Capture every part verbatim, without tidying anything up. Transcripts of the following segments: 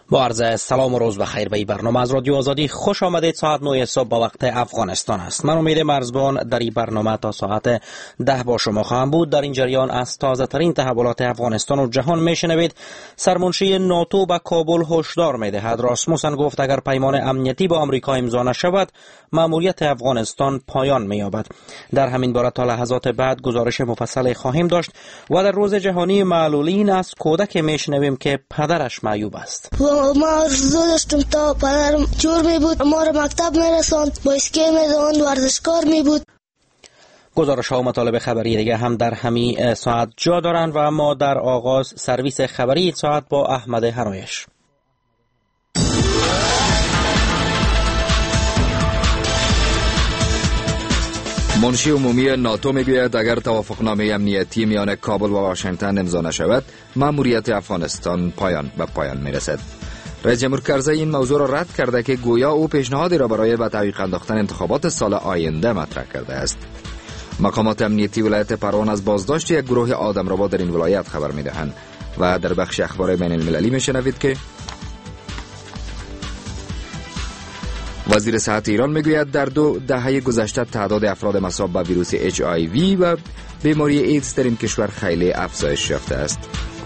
با عرض سلام و روز بخیر به این برنامه از رادیو آزادی خوش آمدید. ساعت نه صبح به وقت افغانستان است. من امید مرزبان در این برنامه تا ساعت ده با شما خواهم بود. در این جریان از تازه ترین تحولات افغانستان و جهان میشنوید. سرمنشی ناتو به کابل هشدار میدهد. راسموسن گفت اگر پیمان امنیتی با آمریکا امضا نشود مأموریت افغانستان پایان مییابد. در همین باره تا لحظات بعد گزارش مفصل خواهیم داشت و در روز جهانی معلولین از کودک میشنویم که پدرش معیوب است. ما آرزو داشتم تا پدرم جور می بود، ما را مکتب می رساند، بایسکل می داند، ورزشکار می بود. گزارش ها و مطالب خبری دیگه هم در همین ساعت جا دارند و اما در آغاز سرویس خبری ساعت با احمد هرایش. منشی عمومی ناتو میگوید اگر توافقنامه امنیتی میان کابل و واشنگتن امضا نشود مأموریت افغانستان پایان به پایان میرسد. رئیس جمهور کرزی این موضوع را رد کرده که گویا او پیشنهادی را برای به تعویق انداختن انتخابات سال آینده مطرح کرده است. مقامات امنیتی ولایت پروان از بازداشت یک گروه آدمربا در این ولایت خبر میدهند و در بخش اخبار بین المللی میشنوید که وزیر صحت ایران میگوید در دو دهه گذشته تعداد افراد مصاب به ویروس اچ آی وی و بیماری ایدز در این کشور خیلی افزایش یافته است.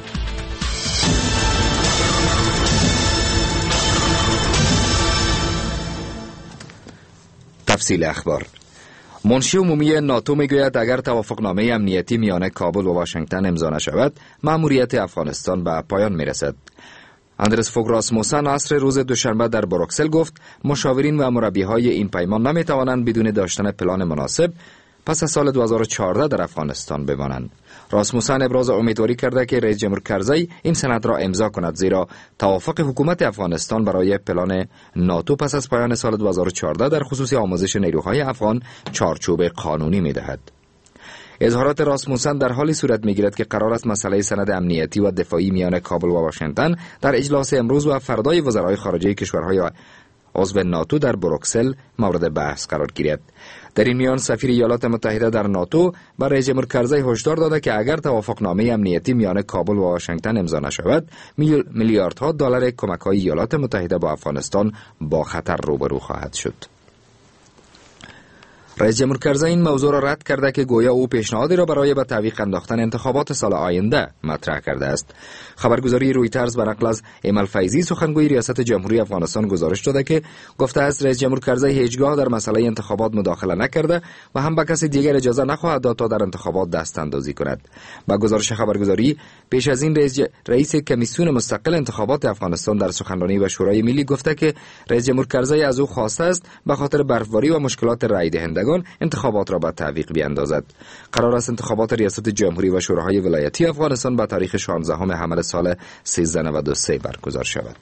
تفصیل اخبار. منشی عمومی ناتو میگوید اگر توافقنامه امنیتی میان کابل و واشنگتن امضا نشود مأموریت افغانستان به پایان میرسد. اندرس فوگ راسموسن عصر روز دوشنبه در بروکسل گفت مشاورین و مربیهای این پیمان نمیتوانند بدون داشتن پلان مناسب پس از سال دو هزار و چهارده در افغانستان بمانند. راسموسن ابراز امیدواری کرده که رئیس جمهور کرزی این سند را امضا کند زیرا توافق حکومت افغانستان برای پلان ناتو پس از پایان سال دو هزار و چهارده در خصوص آموزش نیروهای افغان چارچوب قانونی میدهد. اظهارات راسموسن در حالی صورت میگیرد که قرار است مسئله سند امنیتی و دفاعی میان کابل و واشنگتن در اجلاس امروز و فردای وزرای خارجه کشورهای عضو ناتو در بروکسل مورد بحث قرار گیرد. در این میان سفیر ایالات متحده در ناتو بر رئیس جمهور کرزی هشدار داده که اگر توافقنامه امنیتی میان کابل و واشنگتن امضا نشود میلیاردها دلار کمک‌های ایالات متحده با افغانستان با خطر روبرو خواهد شد. رئیس جمهور کرزی این موضوع را رد کرده که گویا او پیشنهادی را برای به تعویق انداختن انتخابات سال آینده مطرح کرده است. خبرگزاری رویترز به نقل از ایمل فیضی سخنگوی ریاست جمهوری افغانستان گزارش داده که گفته است رئیس جمهور کرزی هیچگاه در مسئله انتخابات مداخله نکرده و هم به کسی دیگر اجازه نخواهد داد تا در انتخابات دست اندازی کند. با گزارش خبرگزاری پیش از این رئیس, ج... رئیس کمیسیون مستقل انتخابات افغانستان در سخنرانی به شورای ملی گفته که رئیس جمهور کرزی از او خواسته است به خاطر برفباری و مشکلات رای دهنده انتخابات را به تعویق بیاندازد. قرار است انتخابات ریاست جمهوری و شوراهای ولایتی افغانستان به تاریخ شانزدهم حمل سال سیزده نود و سه برگزار شود.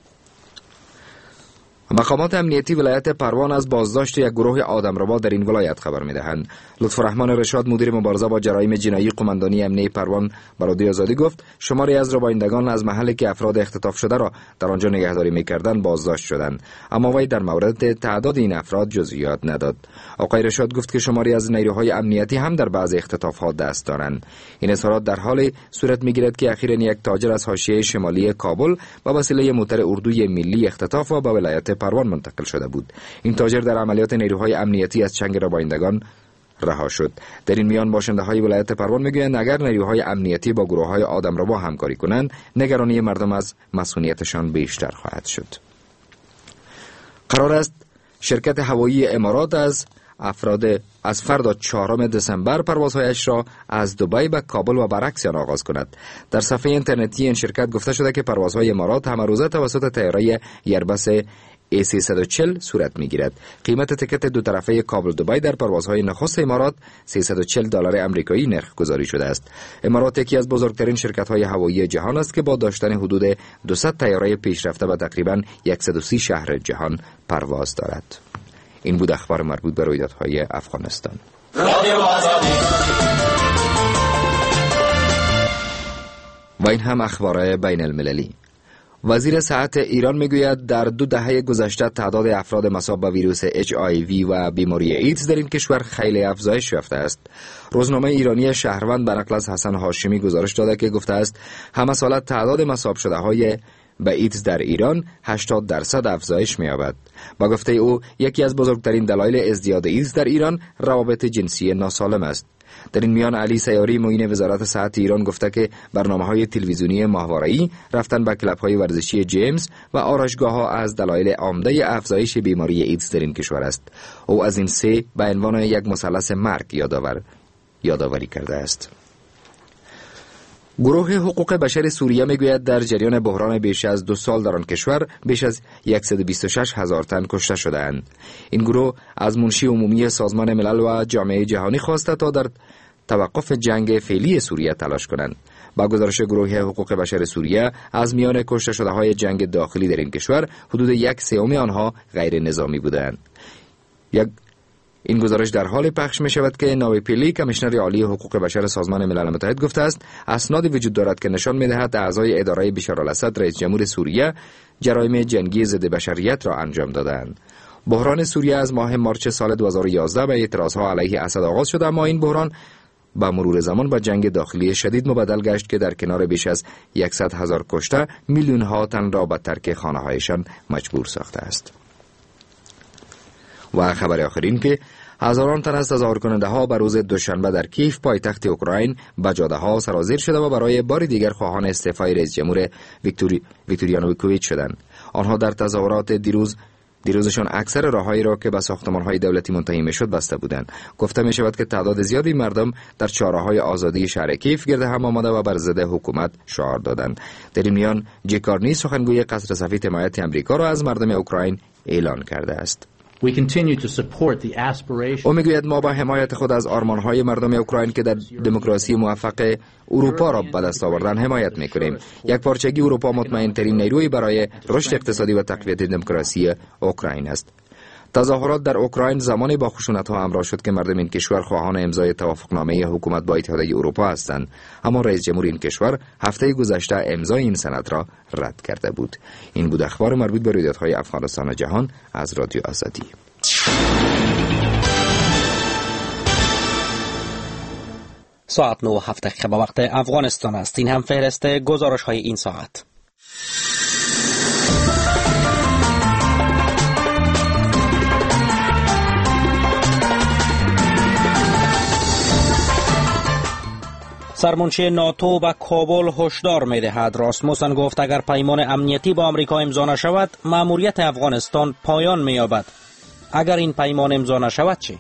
مقامات امنیتی ولایت پروان از بازداشت یک گروه آدمربا در این ولایت خبر می‌دهند. لطف‌الرحمن رشاد مدیر مبارزه با جرایم جنایی قماندانی امنیتی پروان به رادیو آزادی گفت شماری از ربایندگان از محلی که افراد اختطاف شده را در آنجا نگهداری می‌کردند بازداشت شدند، اما وی در مورد تعداد این افراد جزئیات نداد. آقای رشاد گفت که شماری از نیروهای امنیتی هم در بعضی اختطاف‌ها دست دارند. این اظهارات در حالی صورت می‌گیرد که اخیراً یک تاجر از حاشیه شمالی کابل با وسیله موتور اردوی ملی اختطاف و به ولایت پروان منتقل شده بود. این تاجر در عملیات نیروهای امنیتی از چنگ ربایندگان رها شد. در این میان باشنده‌های ولایت پروان میگویند اگر نیروهای امنیتی با گروه‌های آدمربا همکاری کنند نگرانی مردم از مسئولیتشان بیشتر خواهد شد. قرار است شرکت هوایی امارات از افراد از فردا چهارم دسامبر پروازهایش را از دبی به کابل و برعکس آن آغاز کند. در صفحه اینترنتی این شرکت گفته شده که پروازهای امارات همه روزه توسط طیاره ایربس ای سیصد و چهل صورت میگیرد. قیمت تکت دو طرفه کابل دبی در پروازهای نخست امارات سیصد و چهل دلار آمریکایی نرخ گذاری شده است. امارات یکی از بزرگترین شرکت‌های هوایی جهان است که با داشتن حدود دویست طیاره پیشرفته به تقریباً صد و سی شهر جهان پرواز دارد. این بود اخبار مربوط به رویدادهای افغانستان. و این هم اخبار بین المللی. وزیر صحت ایران میگوید در دو دهه گذشته تعداد افراد مصاب به ویروس اچ آی وی و بیماری ایدز در این کشور خیلی افزایش یافته است. روزنامه ایرانی شهروند به نقل از حسن هاشمی گزارش داده که گفته است همه سال تعداد مصاب شده های به ایدز در ایران هشتاد درصد افزایش می‌یابد. با گفته او یکی از بزرگترین دلایل ازدیاد ایدز در ایران روابط جنسی ناسالم است. در این میان علی سیاری معین وزارت صحت ایران گفته که برنامه‌های تلویزیونی ماهواره‌ای، رفتن به کلب‌های ورزشی جیمز و آرایشگاه‌ها از دلایل عمده افزایش بیماری ایدز در این کشور است. او از این سه به عنوان یک مثلث مرگ یادآور یادآوری کرده است. گروه حقوق بشر سوریه میگوید در جریان بحران بیش از دو سال در آن کشور بیش از صد و بیست و شش هزار تن کشته شده‌اند. این گروه از منشی عمومی سازمان ملل و جامعه جهانی خواسته تا در توقف جنگ فعلی سوریه تلاش کنند. با گزارش گروه حقوق بشر سوریه، از میان کشته شده های جنگ داخلی در این کشور حدود یک سوم آنها غیر نظامی بودند. یک این گزارش در حال پخش می شود که ناوی پیلی، کمیشنر عالی حقوق بشر سازمان ملل متحد، گفته است اسنادی وجود دارد که نشان می دهد اعضای اداره بشار الاسد رئیس جمهور سوریه جرایم جنگی ضد بشریت را انجام دادند. بحران سوریه از ماه مارچ سال دو هزار و یازده به اعتراضها علیه اسد آغاز شد، اما این بحران با مرور زمان با جنگ داخلی شدید مبدل گشت که در کنار بیش از صد هزار کشته، میلیون ها تن را به ترک خانه‌هایشان مجبور ساخته است. و خبر آخرین که هزاران تن از تظاهر کننده ها بر روز دوشنبه در کیف پایتخت اوکراین به جاده ها سرازیر شده و برای بار دیگر خواهان استعفای رئیس جمهور ویکتوری ویکتوریانوویچ شدند. آنها در تظاهرات دیروز دیروزشان اکثر راههایی را که به ساختمان‌های دولتی منتهی می‌شد بسته بودند. گفته می‌شود که تعداد زیادی مردم در چهارراه‌های آزادی شهر کیف گرد هم آمده و بر ضد حکومت شعار دادند. در این میان جکارنی، سخنگوی قصر سفید، حمایت امریکا را از مردم اوکراین اعلان کرده است. او میگوید ما با حمایت خود از آرمان‌های مردم اوکراین که در دموکراسی موفق اروپا را به دست آوردن حمایت می‌کنیم. یک پارچگی اروپا مطمئن‌ترین نیروی برای رشد اقتصادی و تقویت دموکراسی اوکراین است. تظاهرات در اوکراین زمانی با خشونت‌ها همراه شد که مردم این کشور خواهان امضای توافقنامه حکومت با اتحادیه اروپا هستند، اما رئیس جمهور این کشور هفته گذشته امضای این سند را رد کرده بود. این بود اخبار مربوط به رویدادهای افغانستان و جهان از رادیو آزادی. ساعت نه و هفت دقیقه به وقت افغانستان است. این هم فهرست گزارش‌های این ساعت. سرمنشی ناتو به کابل هشدار می‌دهد. راسموسن گفت اگر پیمان امنیتی با آمریکا امضا نشود، مأموریت افغانستان پایان می‌یابد. اگر این پیمان امضا نشود چی؟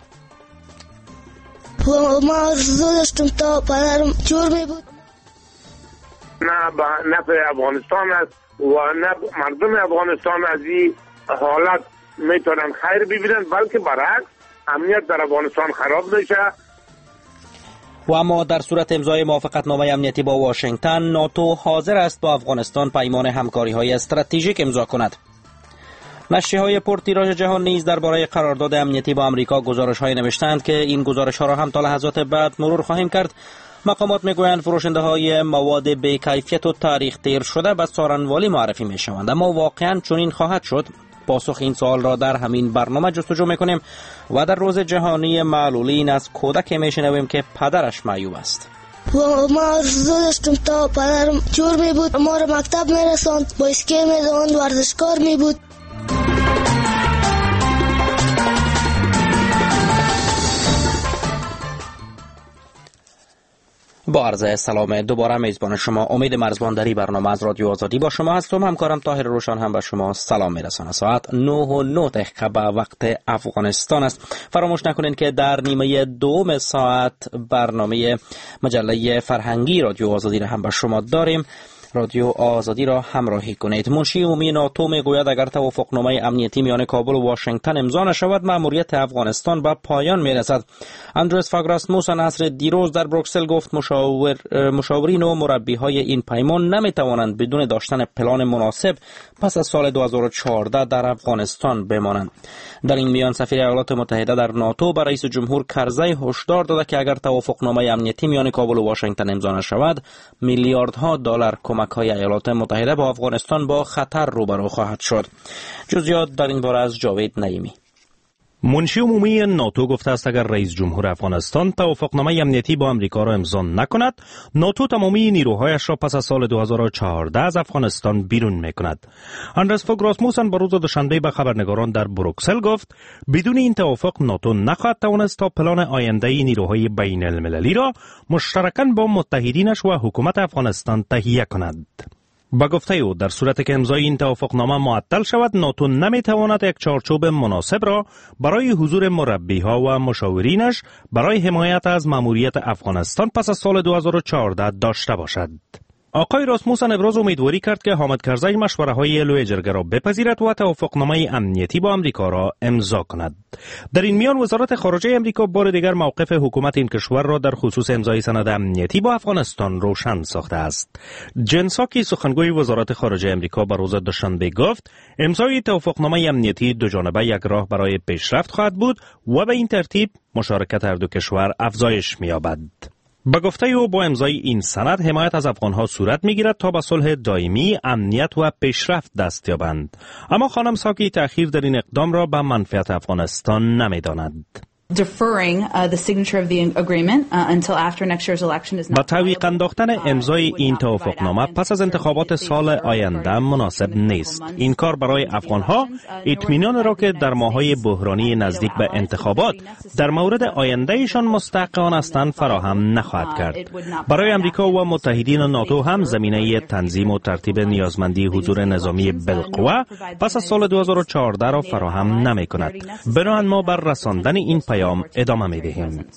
ما آرزو داشتم تا پدرم جور می بود. نه به نفع افغانستان است و نه مردم افغانستان از این حالت میتونن خیر ببینن، بلکه برعکس امنیت در افغانستان خراب نشه. و اما در صورت امضای موافقتنامه امنیتی با واشنگتن، ناتو حاضر است با افغانستان پیمان همکاری‌های استراتژیک امضا کند. نشریه‌های پرتیراژ جهان نیز درباره قرارداد امنیتی با آمریکا گزارش‌های نوشتند که این گزارش‌ها را هم تا لحظات بعد مرور خواهیم کرد. مقامات میگویند فروشنده‌های مواد بی‌کیفیت و تاریخ تیر شده به سارنوالی معرفی می‌شوند، اما واقعاً چنین خواهد شد؟ پاسخ این سوال را در همین برنامه جستجو می‌کنیم و در روز جهانی معلولین از کودک می‌شنویم که پدرش معیوب است. ما آرزو داشتم تا پدرم جور می بود، ما را مکتب می‌رساند، با اسکی می‌داند، ورزشکار می بود. با عرض سلام دوباره میزبان شما امید مرزبان در این برنامه از رادیو آزادی با شما هستم. همکارم طاهر روشن هم به شما سلام میرسانه. ساعت نه و نه دقیقه به وقت افغانستان است. فراموش نکنید که در نیمه دوم ساعت برنامه مجله فرهنگی رادیو آزادی را هم به شما داریم. رادیو آزادی را همراهی کنید. منشی عمومی ناتو میگوید اگر توافقنامه امنیتی میان کابل و واشنگتن امضا نشود، مأموریت افغانستان به پایان میرسد. اندرس فاگ راسموسن عصر دیروز در بروکسل گفت مشاور مشاورین و مربیهای این پیمان نمیتوانند بدون داشتن پلان مناسب پس از سال دو هزار و چهارده در افغانستان بمانند. در این میان سفیر ایالات متحده در ناتو به رئیس جمهور کرزی هشدار داده که اگر توافقنامه امنیتی میان کابل و واشنگتن امضا نشود، میلیاردها دلار کمک‌های ایالات متحده با افغانستان با خطر روبرو خواهد شد. جزئیات در این باره از جاوید نعیمی. منشی عمومی ناتو گفته است اگر رئیس جمهور افغانستان توافقنامه امنیتی با امریکا را امضا نکند، ناتو تمامی نیروهایش را پس از سال دو هزار و چهارده از افغانستان بیرون میکند. اندرس فوگ راسموسن بر روز دوشنبه به خبرنگاران در بروکسل گفت بدون این توافق ناتو نخواهد توانست تا پلان آینده نیروهای بین المللی را مشترکاً با متحدینش و حکومت افغانستان تهیه کند. با گفته او در صورت که امضای این توافقنامه معطل شود، ناتو نمیتواند یک چارچوب مناسب را برای حضور مربیها و مشاورینش برای حمایت از ماموریت افغانستان پس از سال دو هزار و چهارده داشته باشد. آقای راسموسن ابراز امیدواری کرد که حامد کرزی مشوره های لوی جرگه را بپذیرد و توافقنامه امنیتی با امریکا را امضا کند. در این میان وزارت خارجه امریکا بار دیگر موقف حکومت این کشور را در خصوص امضای سند امنیتی با افغانستان روشن ساخته است. جن ساکی سخنگوی وزارت خارجه امریکا بر روز دوشنبه گفت امضای توافقنامه امنیتی دو جانبه یک راه برای پیشرفت خواهد بود و به این ترتیب مشارکت هر دو کشور افزایش می‌یابد. با گفته او با امضای این سند حمایت از افغانها صورت میگیرد تا به صلح دائمی، امنیت و پیشرفت دست یابند. اما خانم ساکی تأخیر در این اقدام را به منفعت افغانستان نمیداند. با تعویق انداختن امضای این توافقنامه پس از انتخابات سال آینده مناسب نیست. این کار برای افغانها اطمینان را که در ماه‌های بحرانی نزدیک به انتخابات در مورد آیندهشان مستحق آن هستند فراهم نخواهد کرد. برای امریکا و متحدین ناتو هم زمینه تنظیم و ترتیب نیازمندی حضور نظامی بالقوه پس از سال دو هزار و چهارده را فراهم نمی‌کند. بنابراین ما بر رساندن این پیام ادامه می‌دهیم.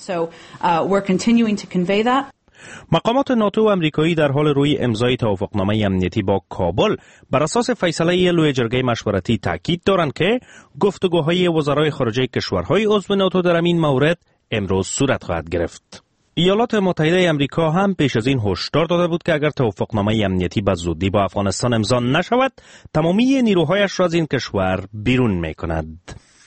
مقامات ناتو و امریکایی در حال روی امضای توافقنامه امنیتی با کابل بر اساس فیصله لوی جرگه مشورتی تاکید دارند که گفتگوهای وزرای خارجه کشورهای عضو ناتو در این مورد امروز صورت خواهد گرفت. ایالات متحده امریکا هم پیش از این هشدار داده بود که اگر توافقنامه امنیتی به زودی با افغانستان امضا نشود، تمامی نیروهایش را از این کشور بیرون می‌کند.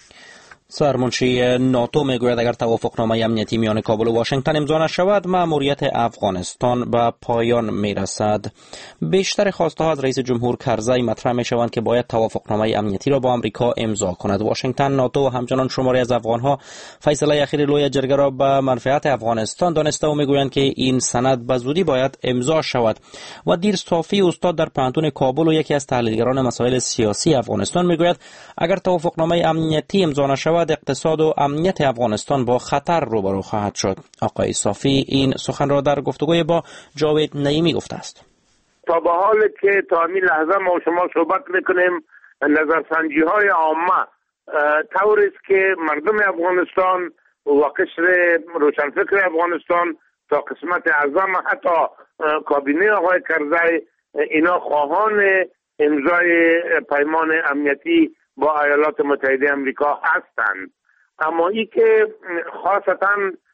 سرمنشی ناتو میگوید اگر توافقنامه امنیتی میان کابل و واشنگتن امضا نشود، مأموریت افغانستان به پایان میرسد. بیشتر خواسته ها از رئیس جمهور کرزی مطرح میشوند که باید توافقنامه امنیتی را با آمریکا امضا کند. واشنگتن، ناتو و همچنان شماری از افغانها فیصله اخیر لوی جرگه را به منفعت افغانستان دانسته و میگویند که این سند به زودی باید امضا شود. و دیر صافی استاد در پانتون کابل و یکی از تحلیلگران مسائل سیاسی افغانستان میگوید اگر توافقنامه امنیتی امضا نشود، اقتصاد و امنیت افغانستان با خطر روبرو خواهد شد. آقای صافی این سخن را در گفتگوی با جاوید نعیمی گفته است. تا به حال که تا این لحظه ما شما صحبت میکنیم، نظرسنجی های عامه طوری است که مردم افغانستان و قشر روشنفکر افغانستان تا قسمت اعظم حتی کابینه آقای کرزی اینا خواهان امضای پیمان امنیتی با ایالات متحده امریکا هستند. اما ای که خاصتا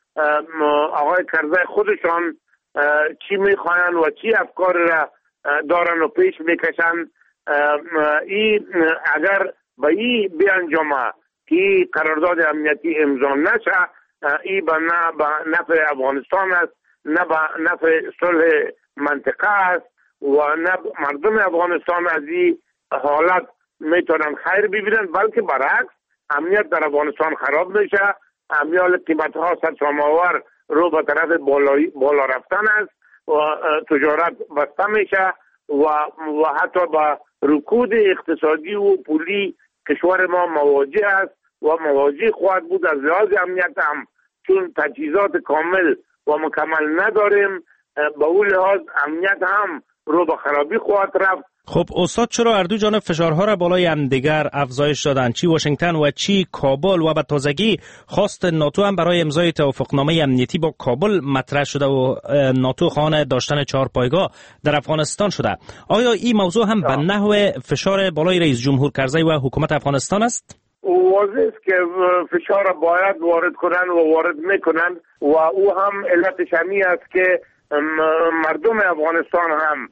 آقای کرزی خودشان چی میخواین و چی افکار را دارن و پیش میکشن، ای اگر به ای بیانجامه که قرارداد امنیتی امضا نشه، ای به نه به نفع افغانستان است، نه به نفع صلح منطقه است و نه مردم افغانستان از این حالت میتونن خیر ببینن، بلکه برعکس امنیت در افغانستان خراب میشه. امنیت قیمت‌ها سرسام‌آور رو به طرف بالا رفتن است و تجارت بسته میشه و و حتی با رکود اقتصادی و پولی کشور ما مواجه است و مواجه خواهد بود. از لحاظ امنیت هم چون تجهیزات کامل و مکمل نداریم، به اون لحاظ امنیت هم رو به خرابی خواهد رفت. خب استاد، چرا هر دو جانب فشارها را بالای همدیگر افزایش دادند؟ چی واشنگتن و چی کابل، و به تازگی خواست ناتو هم برای امضای توافقنامه امنیتی با کابل مطرح شده و ناتو خواهان داشتن چهار پایگاه در افغانستان شده. آیا این موضوع هم به نحو فشار بالای رئیس جمهور کرزی و حکومت افغانستان است؟ واضح است که فشار باید وارد کنن و وارد میکنن و او هم علتش همی است که مردم افغانستان هم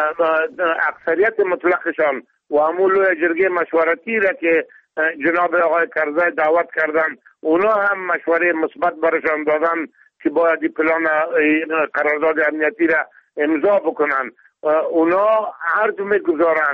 اکثریت مطلقشان و همون لوی جرگه مشورتی را که جناب آقای کرزی دعوت کردن، اونا هم مشوره مثبت برشان دادن که باید پلان قرارداد امنیتی را امضا بکنن. اونا عرض میگذارن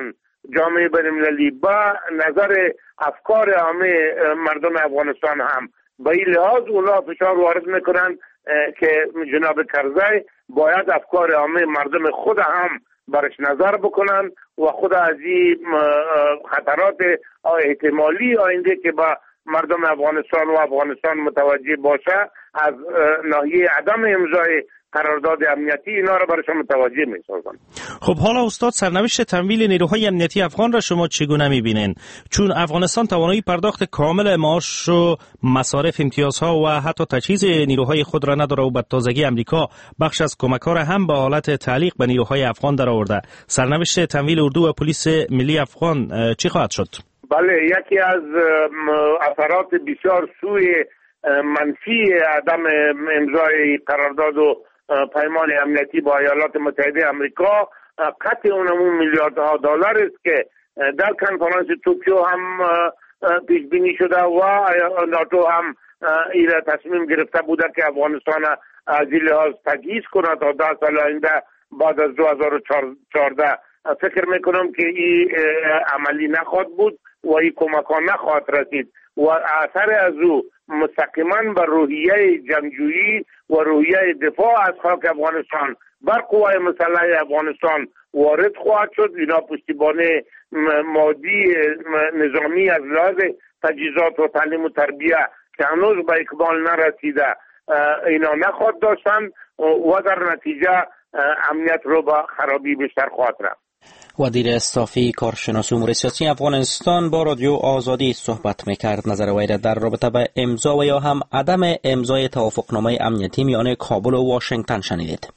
جامعه بین‌المللی با نظر افکار عامه مردم افغانستان هم به این لحاظ اونا فشار وارد میکنن که جناب کرزی باید افکار عامه مردم خود هم برش نظر بکنن و خود از این خطرات احتمالی آینده که با مردم افغانستان و افغانستان متوجه باشه از ناحیه عدم امضای قرارداد امنیتی اینا را برشان متوجه می‌سازن. خب حالا استاد، سرنوشت تمویل نیروهای امنیتی افغان را شما چگونه می‌بینین؟ چون افغانستان توانایی پرداخت کامل معاش و مصارف، امتیازها و حتی تجهیز نیروهای خود را نداره و به تازگی امریکا بخش از کمک‌ها را هم به حالت تعلیق به نیروهای افغان درآورده. سرنوشت تمویل اردو و پلیس ملی افغان چی خواهد شد؟ بله، یکی از اثرات بسیار سوی منفی عدم امضای قرارداد و پیمان امنیتی با ایالات متحده آمریکا قطع اونمون میلیاردها دلار است که در کنفرانس توکیو هم پیش بینی شده و ناتو هم این تصمیم گرفته بوده که افغانستان از این لحاظ تجهیز کنه تا ده سال آینده بعد از دو هزار و چهارده. فکر میکنم که این عملی نخواهد بود و این کمک ها نخواهد رسید و اثر از او مستقیما بر روحیه جنگجویی و روحیه دفاع از خاک افغانستان بر قوای مسلح افغانستان وارد خواهد شد. اینا پشتیبانی مادی نظامی از لحاظ تجهیزات و تعلیم و تربیه که هنوز به اکمال نرسیده اینا نخواهد داشتن و در نتیجه امنیت رو به خرابی بیشتر خواهد رفت. وزیر استافی کارشناس امور سیاسی افغانستان با رادیو آزادی صحبت میکرد. نظر وی را در رابطه به امضا و یا هم عدم امضای توافقنامه امنیتی میان کابل و واشنگتن شنیدید.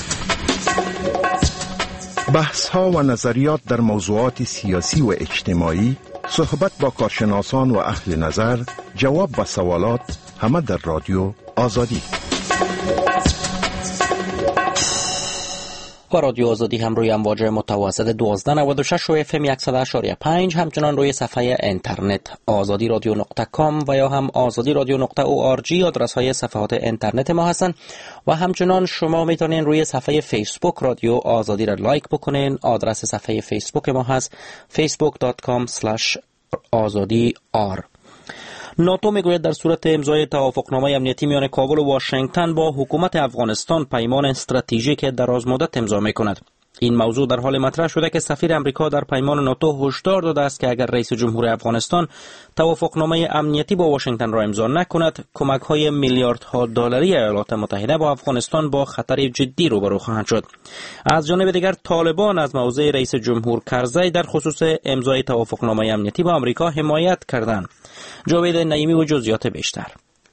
بحث ها و نظریات در موضوعات سیاسی و اجتماعی، صحبت با کارشناسان و اهل نظر، جواب و سوالات، همه در رادیو آزادی. با رادیو آزادی هم روی امواج متوسط دوازده نود و شش و اف ام صد و هشت و پنج، همچنان روی صفحه اینترنت آزادی رادیو نقطه کام و یا هم آزادی رادیو نقطه او آر جی آدرس های صفحات اینترنت ما هستند و همچنان شما میتونین روی صفحه فیسبوک رادیو آزادی را لایک بکنین. آدرس صفحه فیسبوک ما هست facebook dot com slash azadi r. ناتو میگوید در صورت امضای توافقنامه امنیتی میان کابل و واشنگتن با حکومت افغانستان پیمان استراتژیک درازمدت امضا میکند. این موضوع در حال مطرح شده که سفیر امریکا در پیمان ناتو هشدار داده است که اگر رئیس جمهور افغانستان توافقنامه امنیتی با واشنگتن را امضا نکند، کمک‌های میلیاردها دلاری ایالات متحده با افغانستان با خطر جدی روبرو خواهند شد. از جانب دیگر طالبان از موضع رئیس جمهور کرزی در خصوص امضای توافقنامه امنیتی با امریکا حمایت کردند. جاوید نعیمی و جزئیات بیشتر.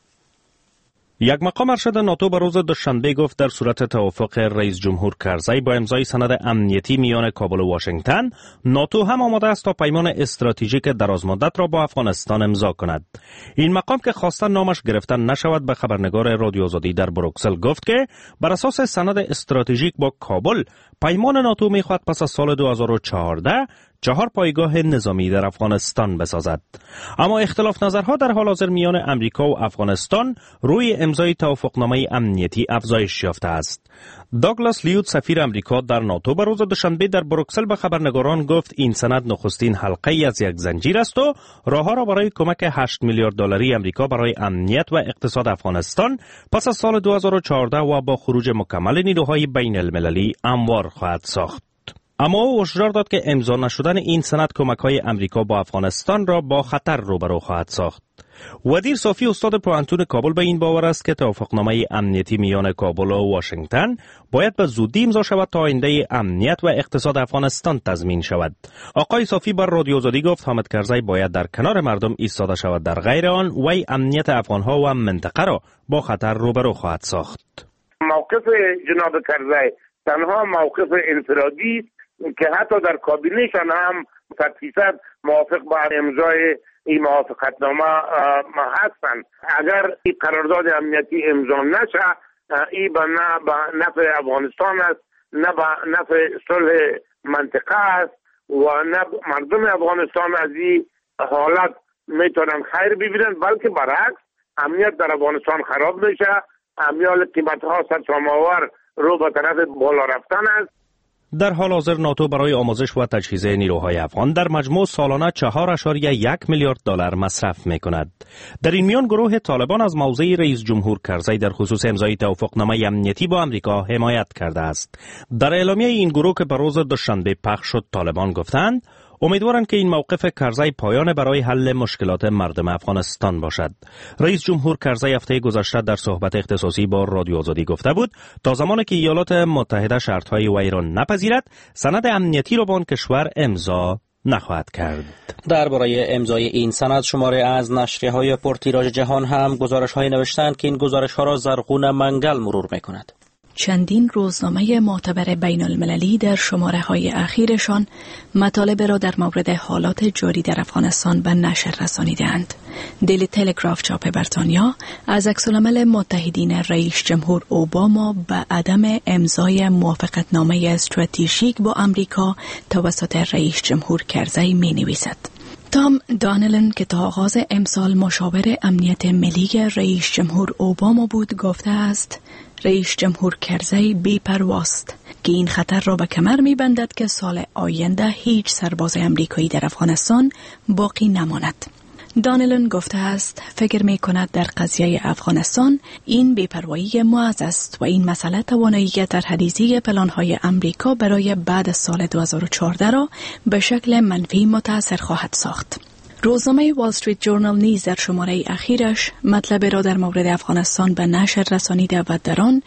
یک مقام ارشد ناتو به روز دوشنبه گفت در صورت توافق رئیس جمهور کرزی با امضای سند امنیتی میان کابل و واشنگتن، ناتو هم آماده است تا پیمان استراتژیک درازمدت را با افغانستان امضا کند. این مقام که خواسته نامش گرفته نشود به خبرنگار رادیو آزادی در بروکسل گفت که بر اساس سند استراتژیک با کابل، پیمان ناتو میخواهد پس از سال دو هزار و چهارده چهار پایگاه نظامی در افغانستان بسازد. اما اختلاف نظرها در حال حاضر میان امریکا و افغانستان روی امضای توافقنامه امنیتی افزایش یافته است. داگلاس لیود سفیر امریکا در ناتو به روز دوشنبه در بروکسل به خبرنگاران گفت این سند نخستین حلقه از یک زنجیر است و راهها را برای کمک هشت میلیارد دلاری امریکا برای امنیت و اقتصاد افغانستان پس از سال دو هزار و چهارده و با خروج مکمل نیروهای بین المللی هموار خواهد ساخت. اما او هشدار داد که امضا نشدن این سند کمک‌های امریکا با افغانستان را با خطر روبرو خواهد ساخت. ودیر صافی استاد پوهنتون کابل به این باور است که توافقنامه امنیتی میان کابل و واشنگتن باید به زودی امضا شود تا آینده امنیت و اقتصاد افغانستان تضمین شود. آقای صافی بر رادیو آزادی گفت حامد کرزی باید در کنار مردم ایستاده شود، در غیر آن وی امنیت افغانها و منطقه را با خطر روبرو خواهد ساخت. موقف جناب کرزی تنها موقف انفرادی که حتی در کابینه‌شان هم صد درصد موافق با امضای این موافقتنامه هستند. اگر این قرارداد امنیتی امضا نشه، این به نفع افغانستان است، نه به نفع صلح منطقه است و نه مردم افغانستان از این حالت میتونن خیر ببینن، بلکه برعکس امنیت در افغانستان خراب میشه. امنیت قیمت‌ها سرسام‌آور رو به طرف بالا رفتن است. در حال حاضر ناتو برای آموزش و تجهیز نیروهای افغان در مجموع سالانه چهار اشاریه یک میلیارد دلار مصرف می کند. در این میان گروه طالبان از موضع رئیس جمهور کرزی در خصوص امضای توافقنامه امنیتی با آمریکا حمایت کرده است. در اعلامیه این گروه که به روز دوشنبه پخش شد، طالبان گفتند امیدوارند که این موقف کرزی پایان برای حل مشکلات مردم افغانستان باشد. رئیس جمهور کرزی هفته گذشته در صحبت اختصاصی با رادیو آزادی گفته بود تا زمانی که ایالات متحده شرطهای وی را نپذیرد، سند امنیتی را با آن کشور امضا نخواهد کرد. درباره امضای این سند شماره از نشریه‌های پرتیراژ جهان هم گزارش‌های نوشتند که این گزارش‌ها را زرغون منگل مرور می‌کند. چندین روزنامه معتبر بین المللی در شماره های اخیرشان مطالب را در مورد حالات جاری در افغانستان به نشر رسانیدند. دیلی تلگراف چاپ بریتانیا از عکس‌العمل متحدین رئیس جمهور اوباما به عدم امضای موافقتنامه استراتژیک با آمریکا توسط رئیس جمهور کرزی می‌نویسد. تام دانلن که تا آغاز امسال مشاور امنیت ملی رئیس جمهور اوباما بود گفته است رئیس جمهور کرزی بی‌پرواست که این خطر را به کمر می‌بندد که سال آینده هیچ سرباز امریکایی در افغانستان باقی نماند. دانلن گفته است فکر می کند در قضیه افغانستان این بی‌پروایی محض است و این مسئله توانایی ترحیزی پلان‌های امریکا برای بعد سال دو هزار و چهارده را به شکل منفی متاثر خواهد ساخت. روزنامه وال استریت جورنال نیز در شماره اخیرش مطلب را در مورد افغانستان به نشر رسانیده و در آن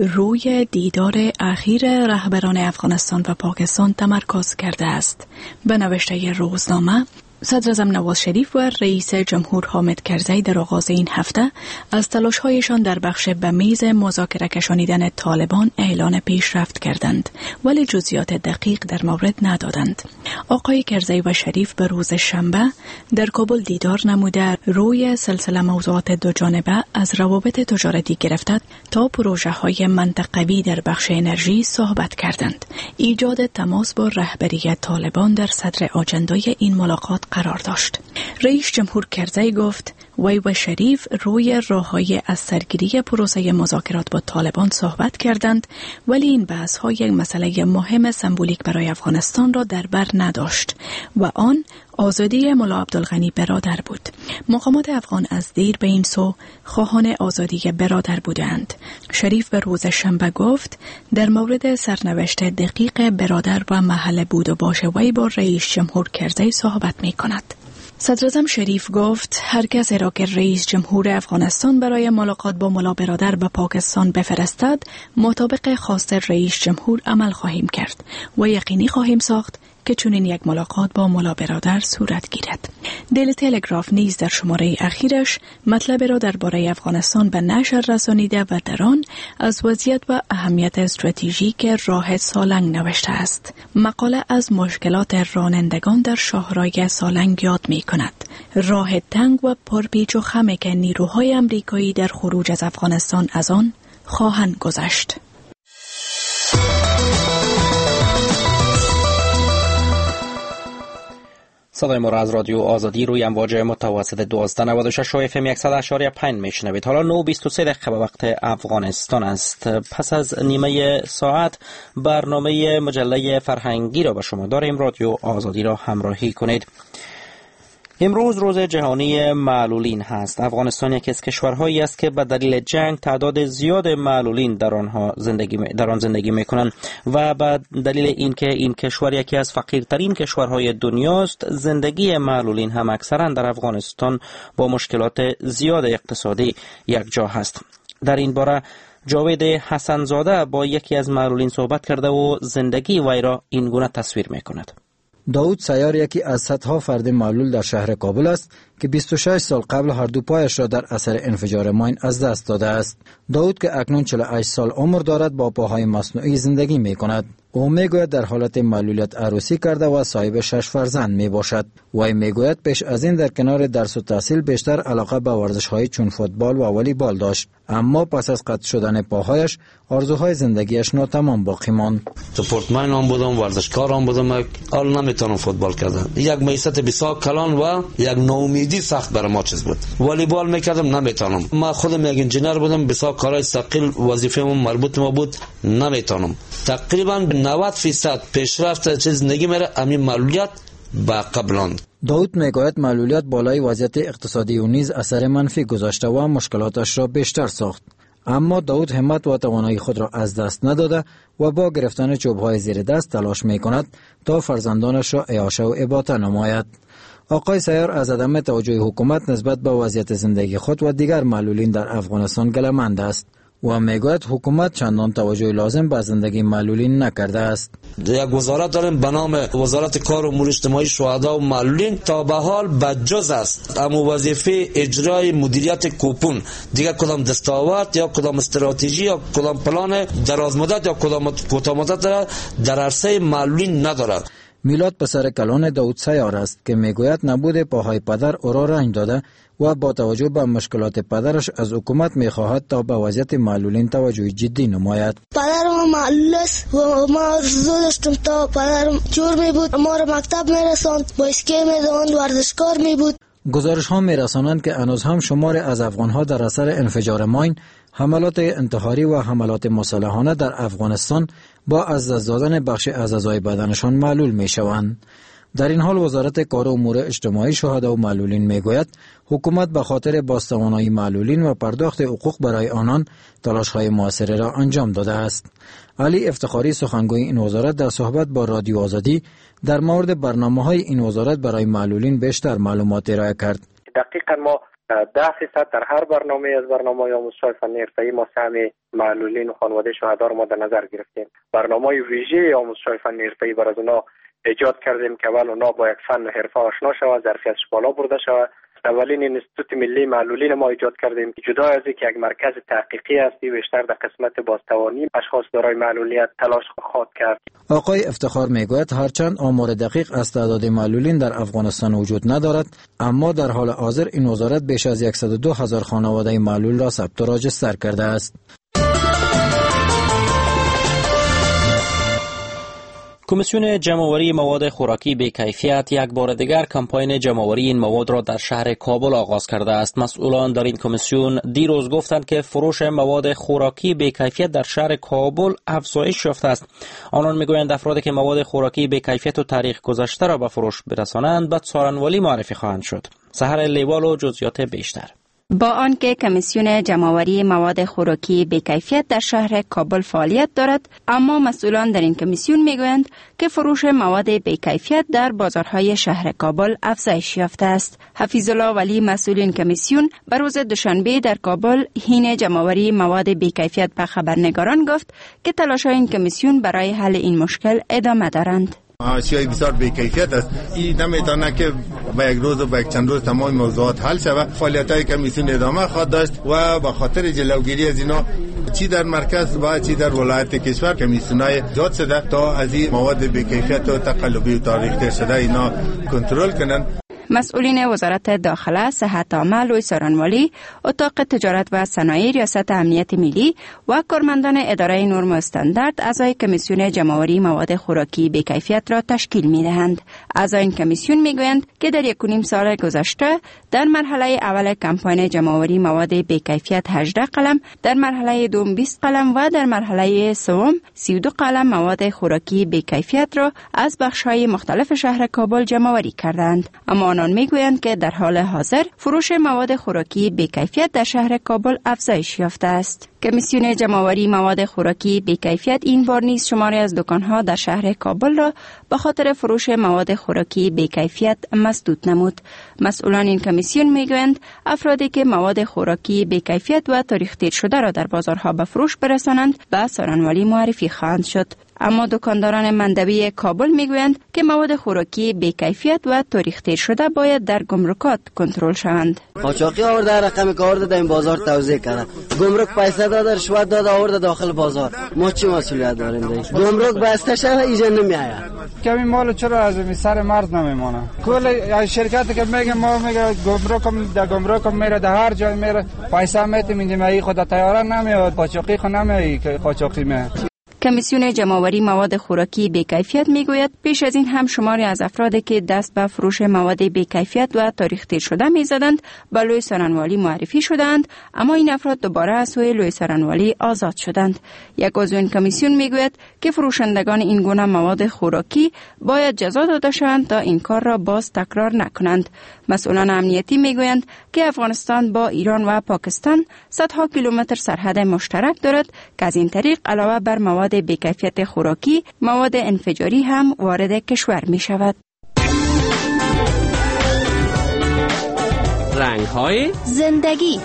روی دیدار اخیر رهبران افغانستان و پاکستان تمرکز کرده است. به نوشته روزنامه، صدر اعظم نواز شریف و رئیس جمهور حامد کرزی در آغاز این هفته از تلاش‌هایشان در بخش به میز مذاکره کشانیدن طالبان اعلان پیشرفت کردند، ولی جزئیات دقیق در مورد ندادند. آقای کرزی و شریف به روز شنبه در کابل دیدار نموده روی سلسله موضوعات دو جانبه از روابط تجارتی گرفته تا پروژه‌های منطقوی در بخش انرژی صحبت کردند. ایجاد تماس با رهبری طالبان در صدر آجندای این ملاقات قرار داشت. رئیس جمهور کرزی گفت وی و شریف روی راه‌های از سرگیری پروسه مذاکرات با طالبان صحبت کردند، ولی این بحث‌ها یک مسئله مهم سمبولیک برای افغانستان را در بر نداشت و آن آزادی ملا عبدالغنی برادر بود. مقامات افغان از دیر به این سو خواهان آزادی برادر بودند. شریف به روز شنبه گفت در مورد سرنوشت دقیق برادر و محل بود و باش وی با رئیس جمهور کرزی صحبت می کند. صدر اعظم شریف گفت هر کسی را که رئیس جمهور افغانستان برای ملاقات با ملا برادر به پاکستان بفرستد مطابق خواست رئیس جمهور عمل خواهیم کرد و یقینی خواهیم ساخت که چنین یک ملاقات با ملا برادر صورت گیرد. دیلی تلگراف نیز در شماره اخیرش مطلب را درباره افغانستان به نشر رسانیده و در آن از وضعیت و اهمیت استراتژیک راه سالنگ نوشته است. مقاله از مشکلات رانندگان در شاهراه سالنگ یاد می کند. راه تنگ و پرپیچ و خم که نیروهای امریکایی در خروج از افغانستان از آن خواهند گذشت. صدای ما را از رادیو آزادی روی امواج متوسط دویست و نود و شش اف ام صد و اشاری پنج میشنوید. حالا نه و بیست و سه دقیقه به وقت افغانستان است. پس از نیمه ساعت برنامه مجله فرهنگی را به شما داریم. رادیو آزادی را همراهی کنید. امروز روز جهانی معلولین هست. افغانستان یکی از کشورهایی است که به دلیل جنگ تعداد زیاد معلولین در آنها زندگی در آن زندگی میکنند و به دلیل اینکه این کشور یکی از فقیرترین کشورهای دنیاست، زندگی معلولین هم اکثرا در افغانستان با مشکلات زیاد اقتصادی یکجا هست. در این باره جاوید حسنزاده با یکی از معلولین صحبت کرده و زندگی وی را این گونه تصویر میکند. داود سیار یکی از صدها فرد معلول در شهر کابل است که بیست و شش سال قبل هر دو پایش را در اثر انفجار ماین از دست داده است. داود که اکنون چهل و هشت سال عمر دارد با پاهای مصنوعی زندگی می کند. او می گوید در حالت معلولیت عروسی کرده و صاحب شش فرزند می باشد. وی می گوید پیش از این در کنار درس و تحصیل بیشتر علاقه به ورزش های چون فوتبال و والیبال داشت، اما پس از قطع شدن پاهایش آرزوهای زندگیش ناتمام باقی ماند. سپورتمن هم بودم، ورزشکار هم بودم، حالا نمیتونم فوتبال کردم. یک میست بسیار کلان و یک ناامیدی سخت برای ما چیز بود. والیبال میکردم نمیتونم. ما خودم یک انجینر بودم، بسیار کارهای ثقیل وظیفه‌م مربوط ما بود، نمیتونم. تقریبا نود فیصد پیشرفت چیز زندگی میره همین معلولیت با قبلان. داود میگوید معلولیت بالای وضعیت اقتصادی و نیز اثر منفی گذاشته و مشکلاتش را بیشتر ساخت. اما داود همت و توانایی خود را از دست نداده و با گرفتن چوب‌های زیر دست تلاش می‌کند تا فرزندانش را اعاشه و اباطه نماید. آقای سیار از عدم توجه حکومت نسبت به وضعیت زندگی خود و دیگر معلولین در افغانستان گله‌مند است و میگوید حکومت چندان توجه لازم به زندگی معلولین نکرده است. یک وزارت داریم به نام وزارت کار و امور اجتماعی شهدا و معلولین، تا به حال بجز است اما وظیفه اجرای مدیریت کوپون، دیگر کدام دستاورد یا کدام استراتژی یا کدام پلان دراز مدت یا کدام کوتاه مدت در عرصه معلولین ندارد. میلاد پسر کلان داود سیار است که میگوید نبود پاهای پدر او را رنج داده و با توجه به مشکلات پدرش از حکومت میخواهد تا به وضعیت معلولین توجه جدی نماید. پدرم معلول است و ما آرزو داشتم تا پدرم جور می بود، ما را مکتب میرساند، با اسکی میداند، ورزشکار می بود. گزارش ها میرسانند که هنوز هم شمار از افغان ها در اثر انفجار ماین، حملات انتحاری و حملات مسلحانه در افغانستان با از دست دادن بخش از اعضای بدنشان معلول می شوند. در این حال وزارت کار و امور اجتماعی شهدا و معلولین میگوید حکومت به خاطر بازتوانایی معلولین و پرداخت حقوق برای آنان تلاش‌های موثر را انجام داده است. علی افتخاری سخنگوی این وزارت در صحبت با رادیو آزادی در مورد برنامه‌های این وزارت برای معلولین بیشتر معلومات ارائه کرد. دقیقاً ما ده فیصد در هر برنامه از برنامه‌های آموزش‌های فنی حرفه‌ای ما سهم معلولین و خانواده شهدا را ما در نظر گرفتیم. برنامه‌های ویژه آموزش‌های فنی حرفه‌ای برای اونا ایجاد کردیم که اول اونا با یک فن و حرفه آشنا شود، ظرفیتش بالا برده شود. اولین اینستیتوت ملی معلولین ما ایجاد کردیم. جدا از اینکه یک مرکز تحقیقی هستی، بیشتر در قسمت بازتوانی اشخاص دارای معلولیت تلاش خواهد کرد. آقای افتخار میگوید هرچند آمار دقیق از تعداد معلولین در افغانستان وجود ندارد، اما در حال حاضر این وزارت بیش از صد و دو هزار خانواده معلول را ثبت و راجستر کرده است. کمیسیون جمع‌آوری مواد خوراکی به کیفیت یک بار دیگر کمپاین جمع‌آوری این مواد را در شهر کابل آغاز کرده است. مسئولان در این کمیسیون دیروز گفتند که فروش مواد خوراکی به کیفیت در شهر کابل افزایش یافته است. آنان میگویند افرادی که مواد خوراکی به کیفیت و تاریخ گذشته را به فروش برسانند به څارنوالی معرفی خواهند شد. سحر لیوال و جزئیات بیشتر. با آنکه کمیسیون جمع‌آوری مواد خوراکی به کیفیت در شهر کابل فعالیت دارد، اما مسئولان در این کمیسیون میگویند که فروش مواد به کیفیت در بازارهای شهر کابل افزایش یافته است. حفیظ الله ولی مسئول این کمیسیون بر روز دوشنبه در کابل حین جمع‌آوری مواد به کیفیت به خبرنگاران گفت که تلاش‌های این کمیسیون برای حل این مشکل ادامه دارند. اشیای بسیار بی‌کیفیت است. این نمیتونه که با یک روز و با یک چند روز تمام موضوعات حل شود. فعالیت‌های کمیسیون ادامه خواهد داشت و به خاطر جلوگیری از اینا چی در مرکز و چی در ولایت کشور کمیسیون‌های ایجاد شده تا از این مواد بی‌کیفیت و تقلبی و تاریخی شده اینا کنترل کنند. مسئولین وزارت داخله، صحت عامه، لوی سارنوالی، اتاق تجارت و صنایع ریاست امنیت ملی و کارمندان اداره نرم و استاندارد اعضای کمیسیون جمع‌آوری مواد خوراکی به کیفیت را تشکیل می‌دهند. اعضای این کمیسیون می‌گویند که در یک و نیم سال گذشته در مرحله اول کمپاین جمع‌آوری مواد به کیفیت هجده قلم، در مرحله دوم بیست قلم و در مرحله سوم سی و دو قلم مواد خوراکی به کیفیت را از بخش‌های مختلف شهر کابل جمع‌آوری کردند. اما آنان میگویند که در حال حاضر فروش مواد خوراکی به کیفیت در شهر کابل افزایش یافته است. کمیسیون جمع‌آوری مواد خوراکی به کیفیت این بار نیز شماری از دکان‌ها در شهر کابل را به خاطر فروش مواد خوراکی به کیفیت مسدود نمود. مسئولان این کمیسیون میگویند افرادی که مواد خوراکی به کیفیت و تاریخ تیر شده را در بازارها به فروش برسانند به څارنوالی معرفی خواهند شد. اما دکانداران مندوی کابل میگویند که مواد خوراکی به کیفیت و تاریخ تیر شده باید در گمرکات کنترل شوند. قاچاقی آورده رقم که آورده در این بازار توزیع کرده، گمرک پیسه داده، رشوت داده، آورده داخل بازار. ما چی مسئولیت داریم دیگه؟ گمرک بسته شده اینجا نمیآید. کمی مال چرا از سر مرز نمیمونه؟ کل شرکتی که میگه ما میگه گمرکم در گمرکم میره، در هر جای میره پیسه میتیم، اینجا خود تیاره نمیاد، قاچاقی خو نمیای که قاچاقی می کمیسیون جمع‌آوری مواد خوراکی بی‌کیفیت میگوید پیش از این هم شماری از افرادی که دست به فروش مواد بی‌کیفیت و تاریخ تیر شده میزدند به لوی سارنوالی معرفی شدند، اما این افراد دوباره از سوی لوی سارنوالی آزاد شدند. یک عضو این کمیسیون میگوید که فروشندگان این گونه مواد خوراکی باید جزا داده شوند تا این کار را باز تکرار نکنند. مسئولان امنیتی میگویند که افغانستان با ایران و پاکستان صدها کیلومتر سرحد مشترک دارد که از این طریق علاوه بر مواد بی‌کیفیت خوراکی، مواد انفجاری هم وارد کشور می شود. رنگ‌های زندگی.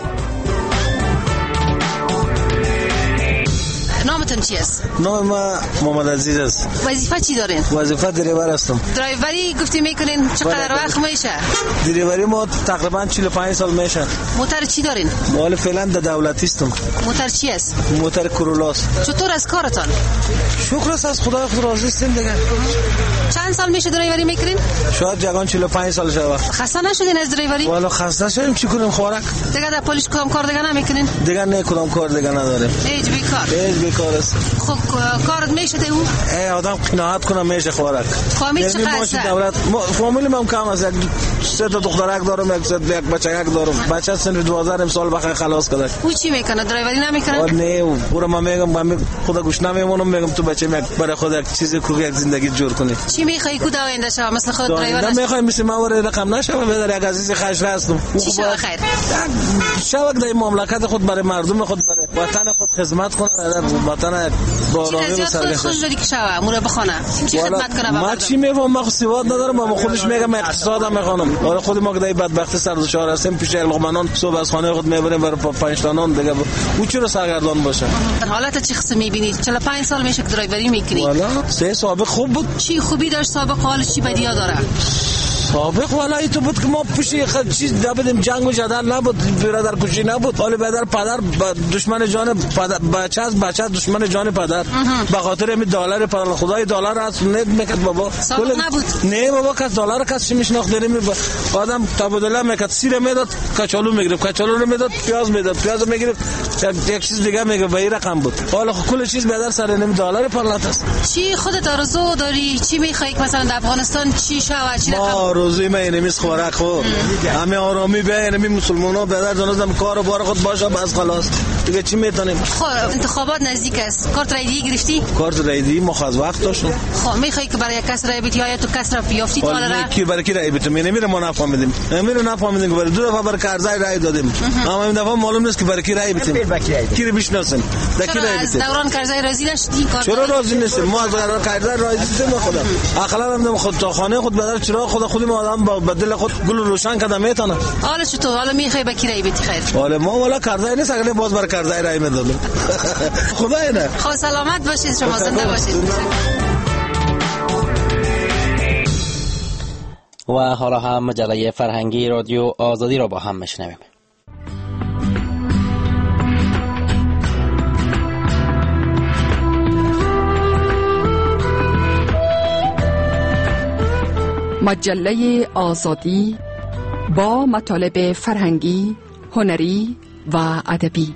نامتون چی است؟ نام ما محمد عزیز است. وظیفه چی دارین؟ وظیفه دریور هستم. درایوری گفتی میکنین، چقدر وقت میشه؟ دریوری ما تقریبا چهل و پنج سال میشه. موتر چی دارین؟ مال فعلا د دولتی هستم. موتر چی است؟ موتر کورولاست. چطور از کارتان؟ شکر است از خدا، خود راضی هستیم دیگه. چند سال میشه درایوری میکنین؟ شاید جوان چهل و پنج سال شده. خسته نشدین از درایوری؟ والا خسته شدیم، چی کنیم خوراک؟ دیگه در پلیس کدام کار دیگه نمیکنین؟ دیگه نه کدام کار دیگه نداریم. هیچ بیکار. هیچ بیکار است. خب کارت میشه تو؟ ای آدم قناعت کنه میشه خوراک. فامیل چقدر است؟ دولت فامیل من کم است، یک سه تا دخترک دارم، یک سه یک بچه‌ک دارم. بچه سن دوازده سال بخیر خلاص کرده. او چی میکنه؟ درایوری نمیکنه؟ نه برو من میگم من خدا گوش نمیمونم، میگم تو بچه یک برای خود یک چیزی کو یک زندگی جور کنی. چی میخوای کو آینده شو مثل خود درایور؟ نمیخوام مثل ما ور رقم نشه، بدر یک عزیز خش هستم. چی شو خیر؟ شوک در مملکت خود برای مردم خود برای وطن خود خدمت کنه، وطن با راهی خود خود داری که شوه مورا بخونه چی خدمت کنه؟ ما چی میفهم، ما سواد ندارم، ما خودش میگم اقتصادم میخوانم. حالا خود ما که در بدبختی سر دچار هستیم، پیش لقمانان صبح از خانه خود میبریم برای پنج تانان دیگه او چرا سرگردان باشه. حالت چی قسم میبینی؟ چهل و پنج سال میشه که درایوری میکنی؟ والا سه سابق خوب بود. چی خوبی داشت سابق؟ حالش چی بدیا داره؟ سابق والا ای تو بود که ما پیشی خود چیز نبودیم، جنگ و جدل نبود، برادر کشی نبود. حالا بدر پدر دشمن جان پدر، بچه از بچه دشمن جان پدر، به خاطر می دلار پدر خدای دلار از نه میکرد بابا. سابق نبود. نه بابا کس دلار کس چی میشناخت داریم. آدم تبادله میکرد، سیر میداد کچالو میگرفت، کچالو رو میداد پیاز میداد، پیاز میگرفت یک چیز دیگه میگه به این رقم بود. حالا کل چیز بدر سر نمی دلار پرلات است. چی خودت آرزو داری؟ چی میخوای مثلا در افغانستان چی شوه؟ چی رقم؟ روزی ما اینمیز خوراک خو همه آرامی به اینمی مسلمانا بدر دانستم کار و بار خود باشه بس خلاص دیگه چی میتونیم. خب انتخابات نزدیک است، کارت رایدی گرفتی؟ کارت رایدی ما خواست وقت داشتم. خب میخوای که برای کس رای بدی یا تو کس را بیافتی تا را کی برای کی رای بدیم؟ نمیره ما نفهمیدیم، نمیره نفهمیدیم که برای دو دفعه برای کارزای رای دادیم، اما این دفعه معلوم نیست که برای کی رای بدیم، کی رو بشناسیم، در کی رای بدیم. از دوران کارزای راضی نشدی؟ چرا راضی نیستیم؟ ما از دوران کارزای راضی نیستیم. خدا اخلا هم خود تا خانه خود بدر چرا خدا خودی ما آدم با بدل خود گل روشن کده میتونه. حالا چطور؟ حالا میخوای به کی رای بدی؟ خیر حالا ما والا کارزای نیست، اگه باز بر کارزای رای میدادم. خدای نه. خب سلامت باشید، شما زنده باشید. و حالا هم مجله فرهنگی رادیو آزادی را با هم میشنویم. مجله آزادی با مطالب فرهنگی، هنری و ادبی.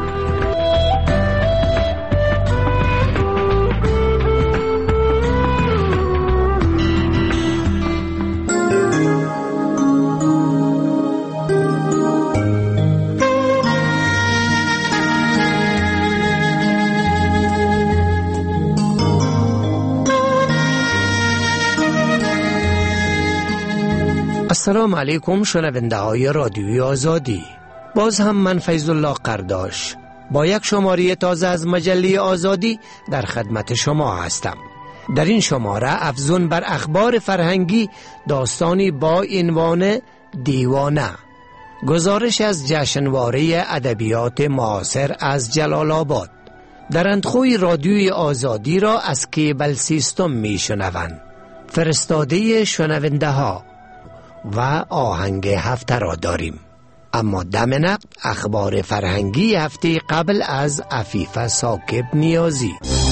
السلام علیکم شنونده های رادیوی آزادی. باز هم من فیض الله قرداش با یک شماره تازه از مجله آزادی در خدمت شما هستم. در این شماره افزون بر اخبار فرهنگی داستانی با عنوان دیوانه، گزارش از جشنواره ادبیات معاصر از جلال آباد. در اندخوی رادیوی آزادی را از کیبل سیستم می شنوند. فرستاده شنونده ها و آهنگ هفته را داریم. اما دم نقد اخبار فرهنگی هفته قبل از عفیفه ثاقب نیازی.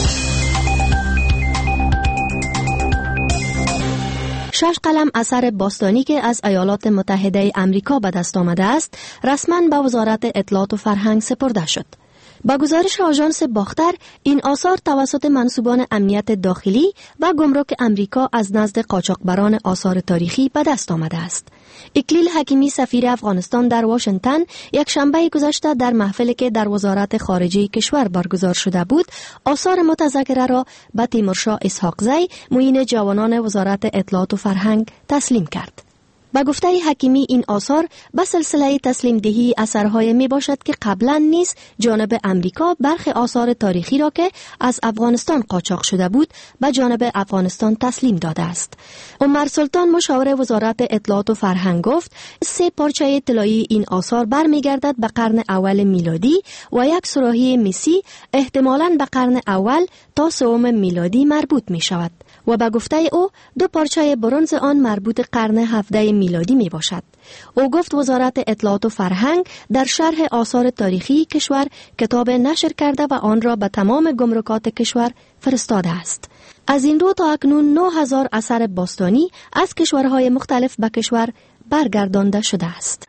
شش قلم اثر باستانی که از ایالات متحده امریکا به دست آمده است، رسما به وزارت اطلاعات و فرهنگ سپرده شد. با گزارش آژانس باختر، این آثار توسط منصوبان امنیت داخلی و گمرک امریکا از نزد قاچاقبران آثار تاریخی به دست آمده است. اکلیل حکیمی سفیر افغانستان در واشنگتن یک شنبه گذشته در محفلی که در وزارت خارجه کشور برگزار شده بود، آثار متذکره را به تیمورشاه اسحاقزی، معین جوانان وزارت اطلاعات و فرهنگ تسلیم کرد. با گفته حکیمی این آثار به سلسله تسلیم دهی اثرهای می باشد که قبلا نیز جانب امریکا برخی آثار تاریخی را که از افغانستان قاچاق شده بود به جانب افغانستان تسلیم داده است. عمر سلطان مشاور وزارت اطلاعات و فرهنگ گفت سه پارچه طلایی این آثار برمیگردد به قرن اول میلادی و یک صراحی مسی احتمالاً به قرن اول تا سوم میلادی مربوط می شود و به گفته او دو پارچه برنز آن مربوط قرن هفده میلادی می باشد. او گفت وزارت اطلاعات و فرهنگ در شرح آثار تاریخی کشور کتاب نشر کرده و آن را به تمام گمرکات کشور فرستاده است. از این رو تا اکنون نه هزار اثر باستانی از کشورهای مختلف به کشور برگردانده شده است.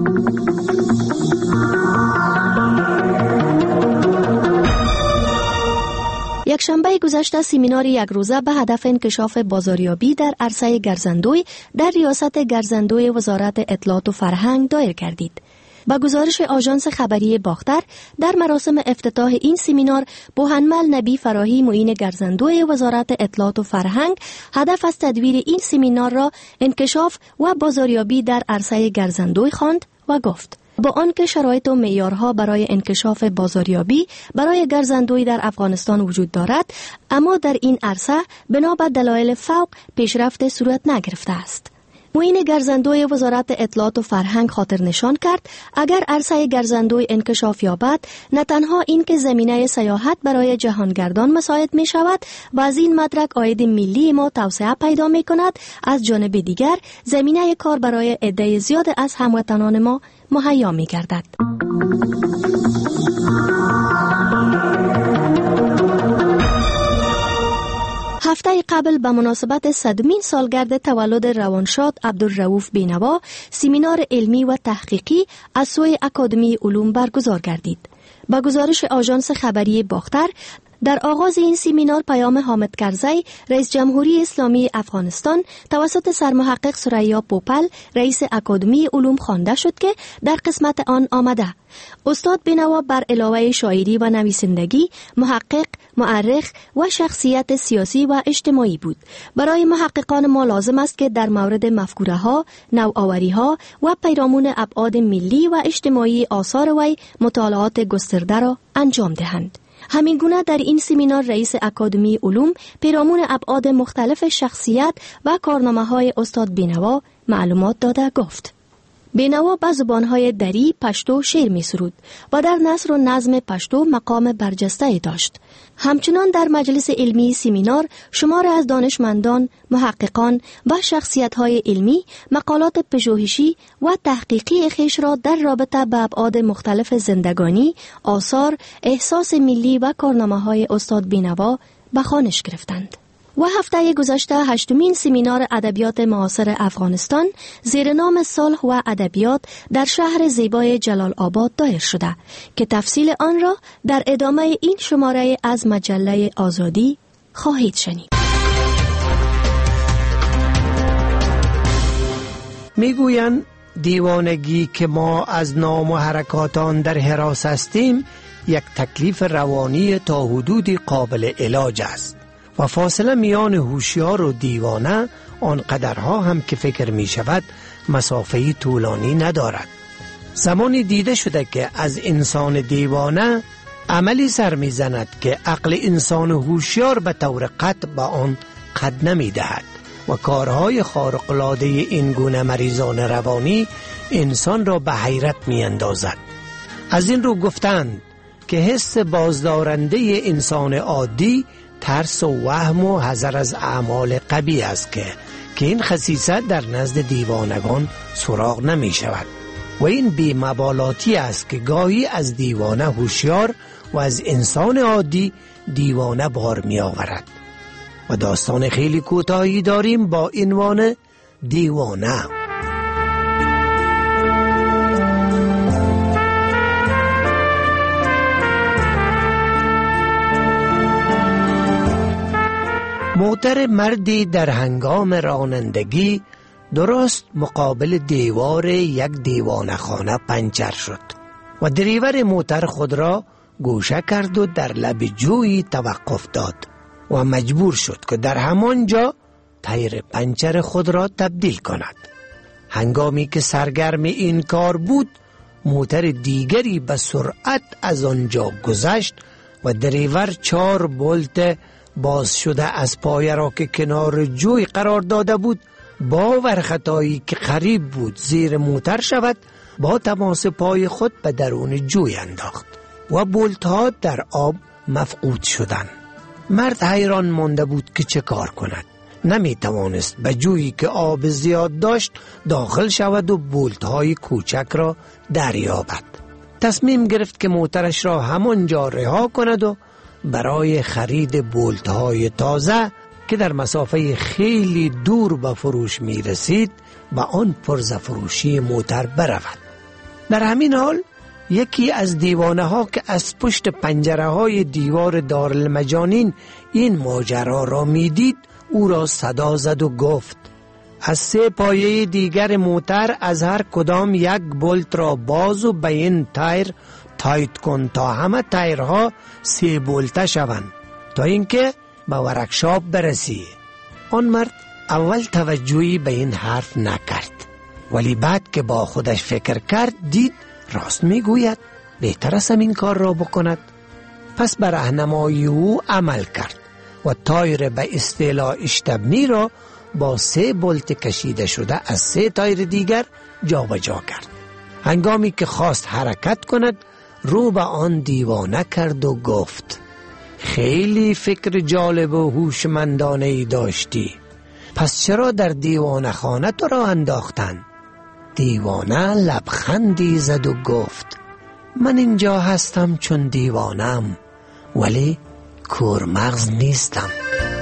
یک شنبه گذشته سمینار یک روزه به هدف انکشاف بازاریابی در عرصه گرزندوی در ریاست گرزندوی وزارت اطلاعات و فرهنگ دایر گردید. با گزارش آژانس خبری باختر، در مراسم افتتاح این سمینار بوهنمل نبی فراهی معین گرزندوی وزارت اطلاعات و فرهنگ هدف از تدویر این سمینار را انکشاف و بازاریابی در عرصه گرزندوی خواند و گفت با آنکه شرایط و معیارها برای انکشاف بازاریابی برای گرزندوی در افغانستان وجود دارد، اما در این عرصه بنا به دلایل فوق پیشرفت صورت نگرفته است. معین گرزندوی وزارت اطلاعات و فرهنگ خاطر نشان کرد اگر عرصه گرزندوی انکشاف یابد، نه تنها این که زمینه سیاحت برای جهانگردان مساعد می شود و از این مدرک عاید ملی ما توسعه پیدا می کند، از جانب دیگر زمینه کار برای عده زیاد از هموطنان ما مهیا می گردد. هفته قبل به مناسبت صدمین سالگرد تولد روانشاد عبدالرؤوف بینوا سمینار علمی و تحقیقی از سوی اکادمی علوم برگزار گردید. با گزارش آژانس خبری باختر، در آغاز این سمینار پیام حامد کرزی رئیس جمهوری اسلامی افغانستان توسط سرمحقق ثریا پوپل رئیس اکادمی علوم خوانده شد که در قسمت آن آمده استاد بینوا بر علاوه شاعری و نویسندگی محقق، مورخ و شخصیت سیاسی و اجتماعی بود. برای محققان ما لازم است که در مورد مفکوره ها، نوآوری ها و پیرامون ابعاد ملی و اجتماعی آثار وی مطالعات گسترده را انجام دهند. همین گونه در این سمینار رئیس اکادمی علوم پیرامون ابعاد مختلف شخصیت و کارنامه‌های استاد بینوا معلومات داده گفت بینوا به زبانهای دری، پشتو شعر می سرود و در نثر و نظم پشتو مقام برجسته داشت. همچنان در مجلس علمی سمینار شمار از دانشمندان، محققان و شخصیت‌های علمی مقالات پژوهشی و تحقیقی خیش را در رابطه با ابعاد مختلف زندگانی، آثار، احساس ملی و کارنامه‌های استاد بینوا به خوانش گرفتند. و هفته گذشته هشتمین سمینار ادبیات معاصر افغانستان زیر نام صلح و ادبیات در شهر زیبای جلال آباد دایر شده که تفصیل آن را در ادامه این شماره از مجله آزادی خواهید شنید. میگویند دیوانگی که ما از نام و حرکاتان در حراس هستیم یک تکلیف روانی تا حدودی قابل علاج است و فاصله میان هوشیار و دیوانه آنقدرها هم که فکر می شود مسافه‌ای طولانی ندارد. زمانی دیده شده که از انسان دیوانه عملی سر می زند که عقل انسان هوشیار به طور قطع به آن قد نمی دهد و کارهای خارق‌العاده این گونه مریضان روانی انسان را به حیرت می اندازد. از این رو گفتند که حس بازدارنده انسان عادی ترس و وهم و حذر از اعمال قبیح است که که این خصیصت در نزد دیوانگان سراغ نمی شود و این بی‌مبالاتی است که گاهی از دیوانه هوشیار و از انسان عادی دیوانه بار می آورد. و داستان خیلی کوتاهی داریم با عنوان دیوانه. موتر مردی در هنگام رانندگی درست مقابل دیوار یک دیوانه‌خانه پنچر شد و دریور موتر خود را گوشه کرد و در لب جویی توقف داد و مجبور شد که در همان جا تیر پنچر خود را تبدیل کند. هنگامی که سرگرم این کار بود، موتر دیگری به سرعت از آنجا گذشت و دریور چهار بولت باز شده از پایه را که کنار جوی قرار داده بود با ورخطایی که قریب بود زیر موتر شود با تماس پای خود به درون جوی انداخت و بولت ها در آب مفقود شدند. مرد حیران مانده بود که چه کار کند. نمی توانست به جویی که آب زیاد داشت داخل شود و بولت های کوچک را دریابد. تصمیم گرفت که موترش را همانجا رها کند و برای خرید بولت های تازه که در مسافه خیلی دور به فروش می رسید به آن پرزه فروشی موتر برود. در همین حال یکی از دیوانه ها که از پشت پنجره های دیوار دارالمجانین این ماجرا را می دید او را صدا زد و گفت: از سه پایه دیگر موتر از هر کدام یک بولت را باز و به این تایر تایت کن تا همه تایرها سه بولته شوند تا اینکه به ورکشاپ برسی. آن مرد اول توجهی به این حرف نکرد، ولی بعد که با خودش فکر کرد دید راست میگوید، بهتر است این کار را بکند. پس بر راهنمایی او عمل کرد و تایر به اصطلاح اشتبنی را با سه بولت کشیده شده از سه تایر دیگر جا به جا کرد. هنگامی که خواست حرکت کند رو به آن دیوانه کرد و گفت: خیلی فکر جالب و هوشمندانه ای داشتی، پس چرا در دیوانه خانه تو را انداختن؟ دیوانه لبخندی زد و گفت: من اینجا هستم چون دیوانم، ولی کورمغز نیستم.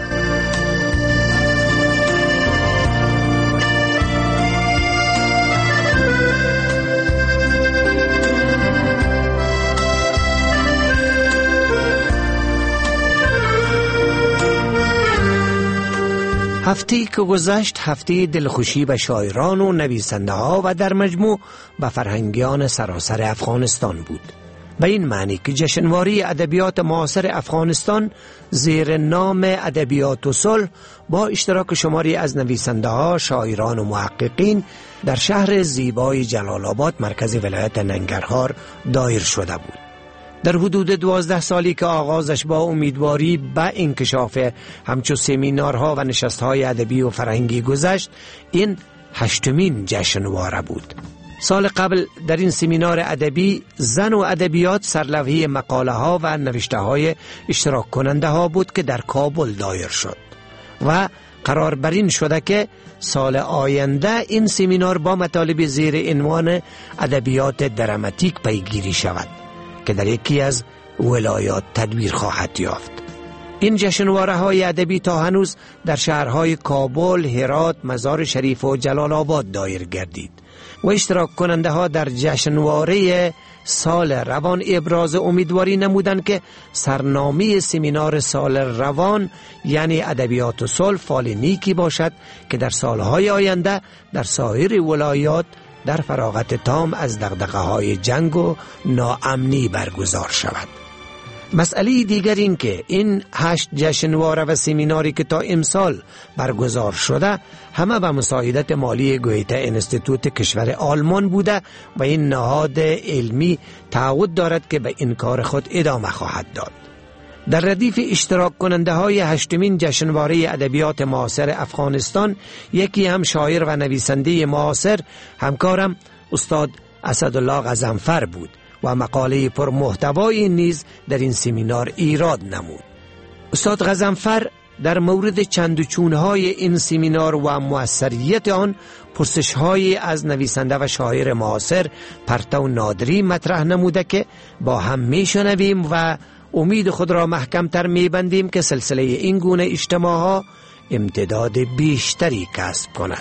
هفته‌ای که گذشت هفته دلخوشی به شاعران و نویسنده ها و در مجموع به فرهنگیان سراسر افغانستان بود. به این معنی که جشنواره ادبیات معاصر افغانستان زیر نام ادبیات و صلح با اشتراک شماری از نویسنده ها، شاعران و محققین در شهر زیبای جلال آباد مرکز ولایت ننگرهار دایر شده بود. در حدود دوازده سالی که آغازش با امیدواری به انکشاف همچو سمینارها و نشستهای ادبی و فرهنگی گذشت، این هشتمین جشنواره بود. سال قبل در این سمینار ادبی زن و ادبیات سرلوحه مقاله ها و نوشته های اشتراک کننده ها بود که در کابل دایر شد و قرار بر این شده که سال آینده این سمینار با مطالب زیر عنوان ادبیات دراماتیک پیگیری شود که در یکی از ولایات تدبیر خواهد یافت. این جشنواره های ادبی تا هنوز در شهرهای کابل، هرات، مزار شریف و جلال آباد دایر گردید و اشتراک کننده ها در جشنواره سال روان ابراز امیدواری نمودند که سرنامه سمینار سال روان یعنی ادبیات و صلح فال نیکی باشد که در سالهای آینده در سایر ولایات در فراغت تام از دغدغه های جنگ و ناامنی برگزار شود. مسئله دیگر این که این هشت جشنواره و سمیناری که تا امسال برگزار شده همه به مساعدت مالی گویته انستیتوت کشور آلمان بوده و این نهاد علمی تعهد دارد که به این کار خود ادامه خواهد داد. در ردیف اشتراک کننده های هشتمین جشنواره ادبیات معاصر افغانستان یکی هم شاعر و نویسنده معاصر همکارم استاد اسدالله غضنفر بود و مقاله پر محتوایی نیز در این سمینار ایراد نمود. استاد غضنفر در مورد چند و چونهای این سمینار و موثریت آن پرسش‌هایی از نویسنده و شاعر معاصر پرتو نادری مطرح نموده که با هم میشنویم و امید خود را محکم‌تر می‌بندیم که سلسله این گونه اجتماع‌ها امتداد بیشتری کسب کند.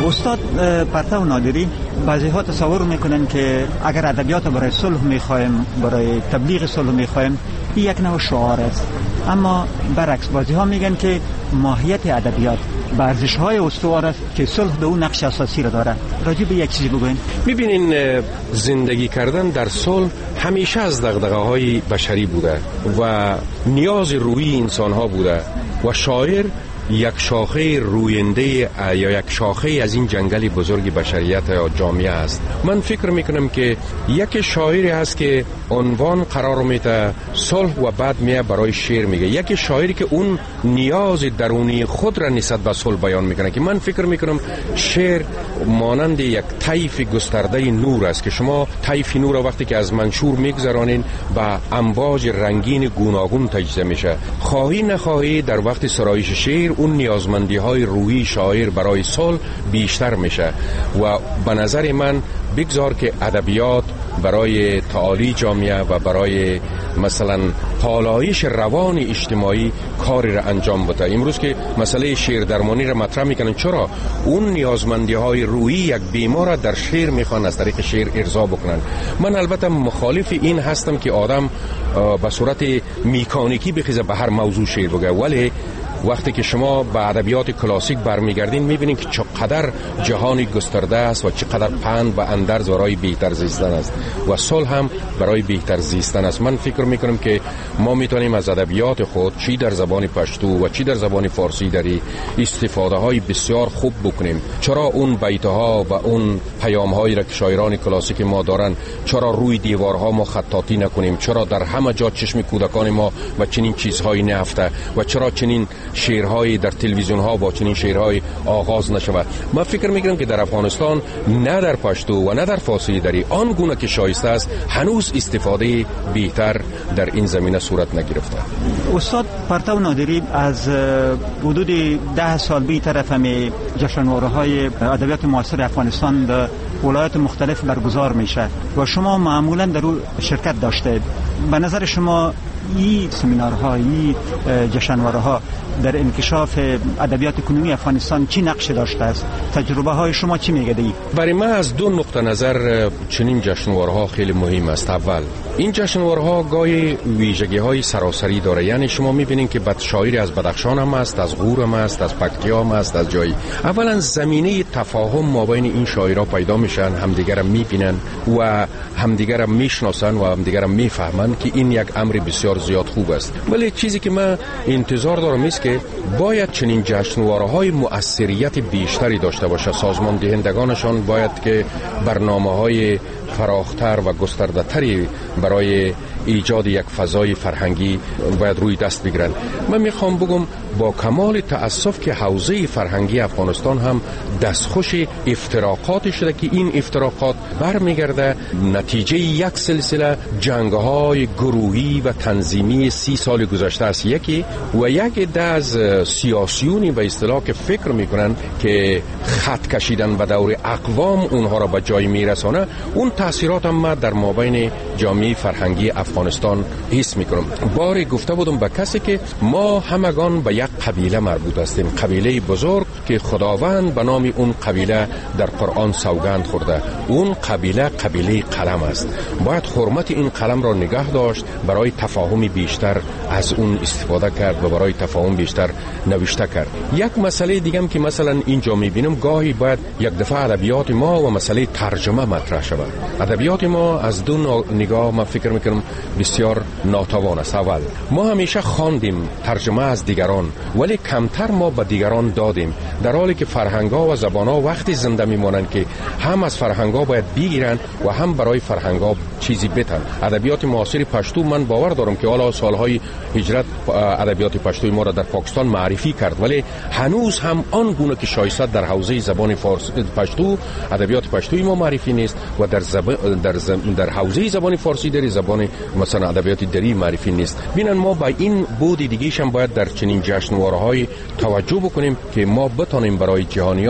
استاد پرتو نادری بعضی ها تصور میکنن که اگر ادبیات برای صلح میخوایم، برای تبلیغ صلح میخوایم، این یک نوع شعار است. اما برعکس بعضی ها میگن که ماهیت ادبیات به ارزش های استوار است که صلح به اون نقش اساسی را داره. راجع به یک چیزی بگوین. میبینین زندگی کردن در صلح همیشه از دغدغه های بشری بوده و نیاز روحی انسان ها بوده و شاعر یک شاخه روینده یا یک شاخه از این جنگل بزرگ بشریت یا جامعه است. من فکر میکنم که یک شاعری هست که عنوان قرار میده صلح و بعد میه برای شعر میگه. یک شاعری که اون نیاز درونی خود را نسبت به صلح بیان میکنه که من فکر میکنم شعر مانند یک طیف گسترده نور است که شما طیف نور وقتی که از منشور میگذرانین با امواج رنگین گوناگون تجزیه میشه. خواهی نخواهی در وقت سرایش شعر اون نیازمندی های روحی شاعر برای صلح بیشتر میشه و به نظر من بگذار که ادبیات برای تعالی جامعه و برای مثلا پالایش روان اجتماعی کاری را انجام بده. امروز که مسئله شعر درمانی را مطرح میکنن، چرا اون نیازمندی های روحی یک بیمار را در شعر میخوان از طریق شعر ارضا بکنن. من البته مخالف این هستم که آدم به صورت میکانیکی بخیزه به هر موضوع شعر بگه، ولی وقتی که شما به ادبیات کلاسیک برمیگردین میبینید که چقدر جهانی گسترده است و چقدر پند و اندرز برای بهتر زیستن است و صلح هم برای بهتر زیستن است. من فکر میکنم که ما میتونیم از ادبیات خود چی در زبان پشتو و چی در زبان فارسی داری استفاده های بسیار خوب بکنیم. چرا اون بیت ها و اون پیام هایی را که شاعران کلاسیک ما دارن چرا روی دیوارها ما خطاطی نکنیم؟ چرا در همه جا چشم کودکان ما و چنین چیزهایی نهفته و چرا چنین شعرهای در تلویزیون ها با چنین شعرهای آغاز نشود؟ من فکر میکنم که در افغانستان نه در پشتو و نه در فارسی داری آن گونه که شایسته است هنوز استفاده بهتر در این زمینه صورت نگرفته. استاد پرتو نادری از حدود ده سال بی طرف می جشنواره های ادبیات معاصر افغانستان در ولایات مختلف برگزار میشه و شما معمولا در اون شرکت داشته. به نظر شما این سمینارها، این جشنواره‌ها در انکشاف ادبیات کنونی افغانستان چی نقش داشته است؟ تجربه های شما چی میگه دی؟ برای من از دو نقطه نظر چنین جشنواره‌ها خیلی مهم است. اول این جشنواره‌ها گاهی ویژگی‌های سراسری داره، یعنی شما می‌بینید که بد شاعری از بدخشان هم است، از غور هم است، از پکتیا هم است، از جایی. اولا زمینه تفاهم مابین این شاعرها پیدا میشن، همدیگر را می‌بینن و همدیگر را میشناسن و همدیگر را میفهمن که این یک امر بسیار زیاد خوب است. ولی چیزی که من انتظار دارم است که باید چنین جشنواره‌های مؤثریت بیشتری داشته باشه. سازمان دهندگانشان باید که برنامه‌های فراختر و گسترده‌تری برای ایجاد یک فضای فرهنگی باید روی دست بگیرن. من میخوام بگم با کمال تأسف که حوزه فرهنگی افغانستان هم دستخوش افتراقات شده که این افتراقات برمیگرده نتیجه یک سلسله جنگ‌های گروهی و تنظیمی سی سال گذشته است. یکی و یک عده از سیاسیونی به اصطلاح که فکر میکنن که خط کشیدن به دور اقوام اونها را به جای میرسانه، اون تاثیرات هم من در مابین جامعه فرهنگی افغانستان حس میکنم. باری گفته بودم به کسی که ما همگان به یک قبیله مربوط هستیم، قبیله بزرگ که خداوند به نام اون قبیله در قرآن سوگند خورده. اون قبیله قبیله قلم است. باید حرمت این قلم را نگاه داشت، برای تفاهم بیشتر از اون استفاده کرد و برای تفاهم بیشتر نوشته کرد. یک مسئله دیگه که مثلا اینجا میبینم گاهی باید یک دفعه ادبیات ما و مسئله ترجمه مطرح شود. ادبیات ما از دو نگاه من فکر میکنم بسیار ناتوان است. اول ما همیشه خواندیم ترجمه از دیگران ولی کمتر ما به دیگران دادیم، در حالی که فرهنگ‌ها و زبان‌ها وقتی زنده میمونن که هم از فرهنگ‌ها باید بگیرن و هم برای فرهنگ‌ها چیزی بتن. ادبیات معاصر پشتو من باور دارم که حالا سالهای هجرت ادبیات پشتوی ما را در پاکستان معرفی کرد، ولی هنوز هم آن گونه که شایسته در حوزه زبان فارسی پشتو ادبیات پشتوی ما معرفی نیست و در زب... در زم... در حوزه زبان فارسی در زبان مثلا ادبیات دری معرفی نیست. ببینن ما با این بود دیگه‌ش هم باید در چنین جشنواره‌های توجه بکنیم که ما بتونیم برای جهانیان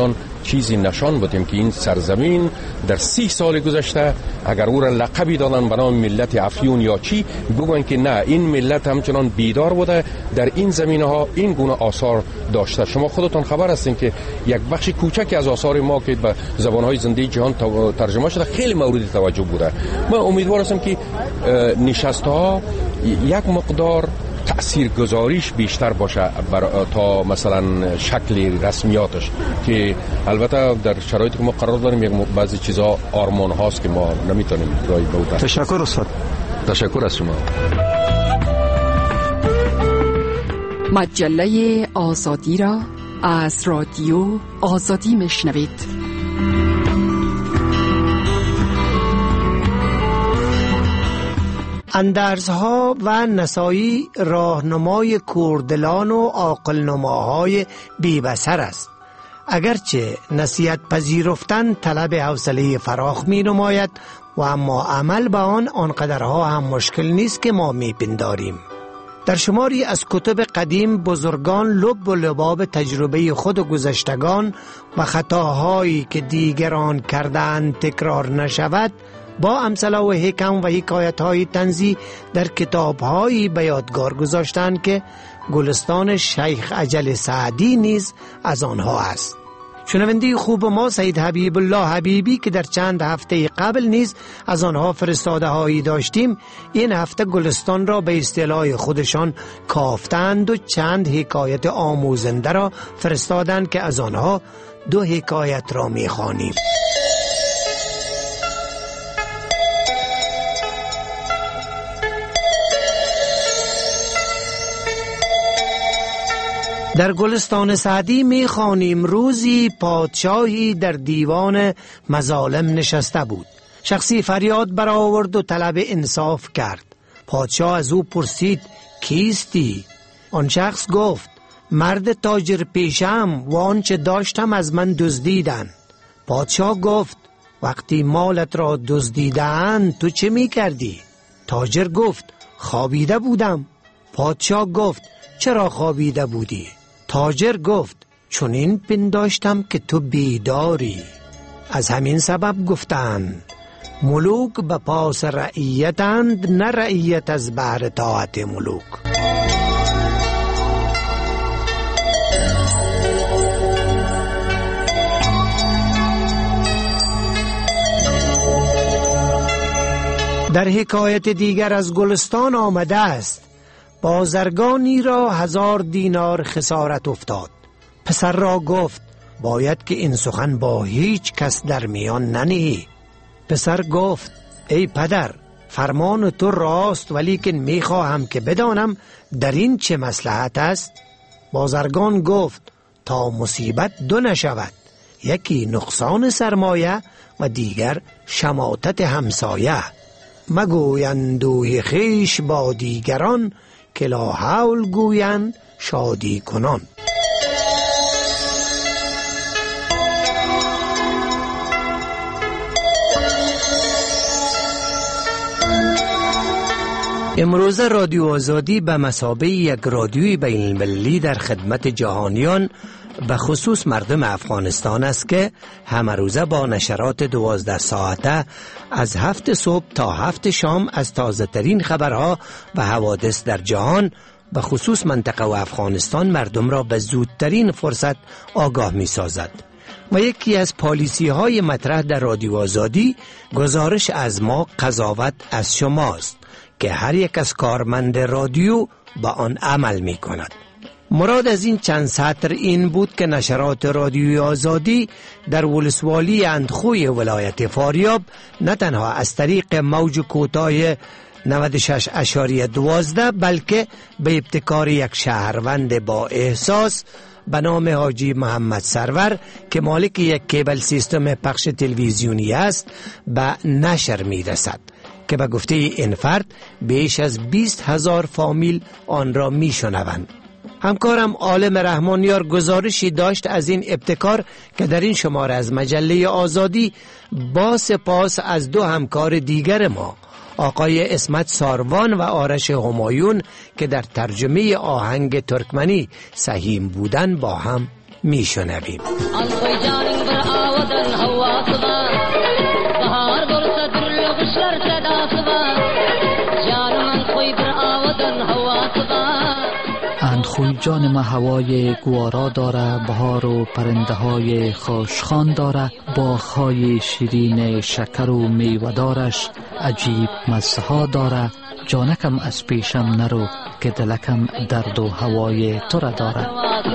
چیزی نشان بدیم که این سرزمین در سی سال گذشته اگر او را لقبی دادن به نام ملت افیون یا چی، بگوین که نه، این ملت همچنان بیدار بوده، در این زمینه ها این گونه آثار داشته. شما خودتان خبر هستین که یک بخش کوچکی از آثار ما که به زبانهای زنده جهان ترجمه شده خیلی مورد توجه بوده. من امیدوار هستم که نشست‌ها یک مقدار تأثیر گذاریش بیشتر باشه تا مثلا شکل رسمیاتش، که البته در شرایطی که ما قرار داریم یک بعضی چیزا آرمان هاست که ما نمیتونیم رای بودن. تشکر استاد. تشکر از شما. مجله آزادی را از رادیو آزادی میشنوید. اندرزها و نسایی راهنمای کوردلان و عاقل‌نماهای بی‌بصر است. اگرچه نصیحت پذیرفتن طلب حوصله فراخ می نماید و اما عمل به آن آنقدرها هم مشکل نیست که ما می پنداریم. در شماری از کتب قدیم بزرگان لب و لباب تجربه خود و گذشتگان و خطاهایی که دیگران کردند تکرار نشود با امثله و حکم و حکایت‌های طنزی در کتاب‌هایی به یادگار گذاشتند که گلستان شیخ اجل سعدی نیز از آنها است. شنونده خوب ما سید حبیب الله حبیبی که در چند هفته قبل نیز از آنها فرستاده هایی داشتیم، این هفته گلستان را به اصطلاح خودشان کافتند و چند حکایت آموزنده را فرستادند که از آنها دو حکایت را می‌خوانیم. در گلستان سعدی می خوانیم روزی پادشاهی در دیوان مظالم نشسته بود. شخصی فریاد برآورد و طلب انصاف کرد. پادشاه از او پرسید کیستی؟ آن شخص گفت مرد تاجر پیشم و آنچه داشتم از من دزدیدند. پادشاه گفت وقتی مالت را دزدیدند تو چه می کردی؟ تاجر گفت خوابیده بودم. پادشاه گفت چرا خوابیده بودی؟ تاجر گفت چون این پنداشتم که تو بیداری. از همین سبب گفتند ملوک به پاس رعیتند، نه رعیت از بهر طاعت ملوک. در حکایت دیگر از گلستان آمده است بازرگانی را هزار دینار خسارت افتاد. پسر را گفت باید که این سخن با هیچ کس در میان ننهی. پسر گفت ای پدر فرمان تو راست، ولی که میخواهم که بدانم در این چه مصلحت است. بازرگان گفت تا مصیبت دو نشود، یکی نقصان سرمایه و دیگر شماتت همسایه. مگویندوی خیش با دیگران، که لا حول گویند شادی کنان. امروز رادیو آزادی به مثابه یک رادیوی بین المللی در خدمت جهانیان به خصوص مردم افغانستان است که همه روزه با نشرات دوازده ساعته از هفت صبح تا هفت شام از تازه ترین خبرها و حوادث در جهان به خصوص منطقه و افغانستان مردم را به زودترین فرصت آگاه می سازد. و یکی از پالیسی های مطرح در رادیو آزادی گزارش از ما قضاوت از شماست که هر یک از کارمند رادیو با آن عمل می کند. مراد از این چند سطر این بود که نشرات رادیوی آزادی در ولسوالی اندخوی ولایت فاریاب نه تنها از طریق موج کوتاه نود و شش اشاریه دوازده بلکه به ابتکار یک شهروند با احساس به نام حاجی محمد سرور که مالک یک کیبل سیستم پخش تلویزیونی است به نشر می رسد که به گفته این فرد بیش از بیست هزار فامیل آن را می شنوند. همکارم عالم رحمانیار گزارشی داشت از این ابتکار که در این شماره از مجله آزادی با سپاس از دو همکار دیگر ما آقای اسمت ساروان و آرش همایون که در ترجمه آهنگ ترکمنی سهیم بودن با هم می شنویم. آودن هواسبا بهار برسد در قشر صداسبا جان من خوی بر آودن هواسبا اندخوی جان ما هوای گوارا داره، بهار و پرنده های خوشخوان داره، باغهای شیرین شکر و میوه‌دارش عجیب مزه ها داره. جانکم از پیشم نرو که دلکم درد و هوای تو را داره.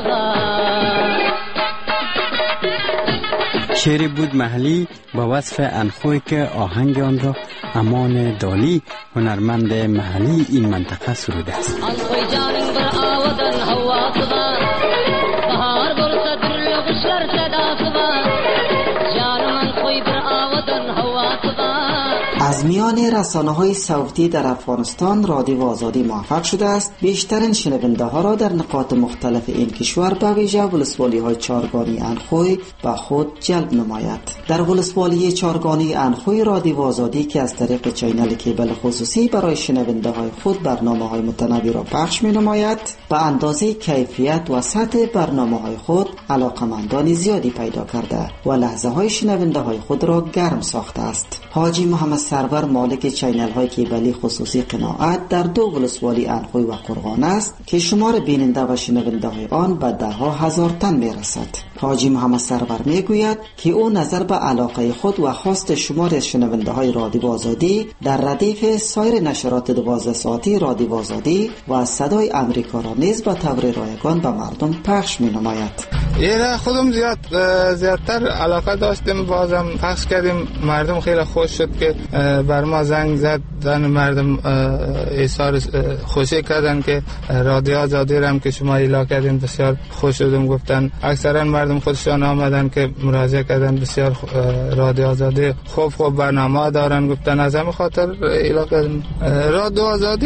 شعری بود محلی با وصف انخوی که آهنگ آن را امان دالی هنرمند محلی این منطقه سروده است. انخوی جانم بر آودن هواسبا بهار برسد در قشر صداسبا جان من خوی بر آودن هواسبا. از میان رسانه‌های صوتی در افغانستان رادیو آزادی موفق شده است بیشترین شنونده ها را در نقاط مختلف این کشور به ویژه ولسوالی‌های چهارگانی انخوی به خود جلب نماید. در ولسوالی چهارگانی انخوی رادیو آزادی که از طریق چینل کیبل خصوصی برای شنونده های خود برنامه‌های متنوع را پخش می‌نماید، به اندازه کیفیت و سطح برنامه‌های خود علاقمندان زیادی پیدا کرده و لحظه‌های شنونده های خود را گرم ساخته است. حاجی محمد سرور مالک چینل های کیبلی خصوصی قناعت در دو ولسوالی انخوی و قرغان است که شمار بیننده و شنونده های آن به ده ها هزار تن می رسد. حاجی محمد سرور می گوید که او نظر به علاقه خود و خواست شمار از شنونده های رادیو آزادی در ردیف سایر نشرات دوازده ساعتی رادیو آزادی و صدای امریکا را نیز به طور رایگان به مردم پخش می نماید. ایره خودم زیاد زیادتر علاقه داشتیم، بازم پخش کردیم، مردم خیلی خوش شد که بر ما زنگ زدن، مردم اظهار خوشی کردن که رادیو آزادی را هم که شما اعلام کردین بسیار خوش شدم. گفتن اکثرا مردم خودشان آمدن که مراجعه کردن بسیار رادیو آزادی خوب خوب برنامه دارن، گفتن از همین خاطر اعلام کردن. رادیو آزادی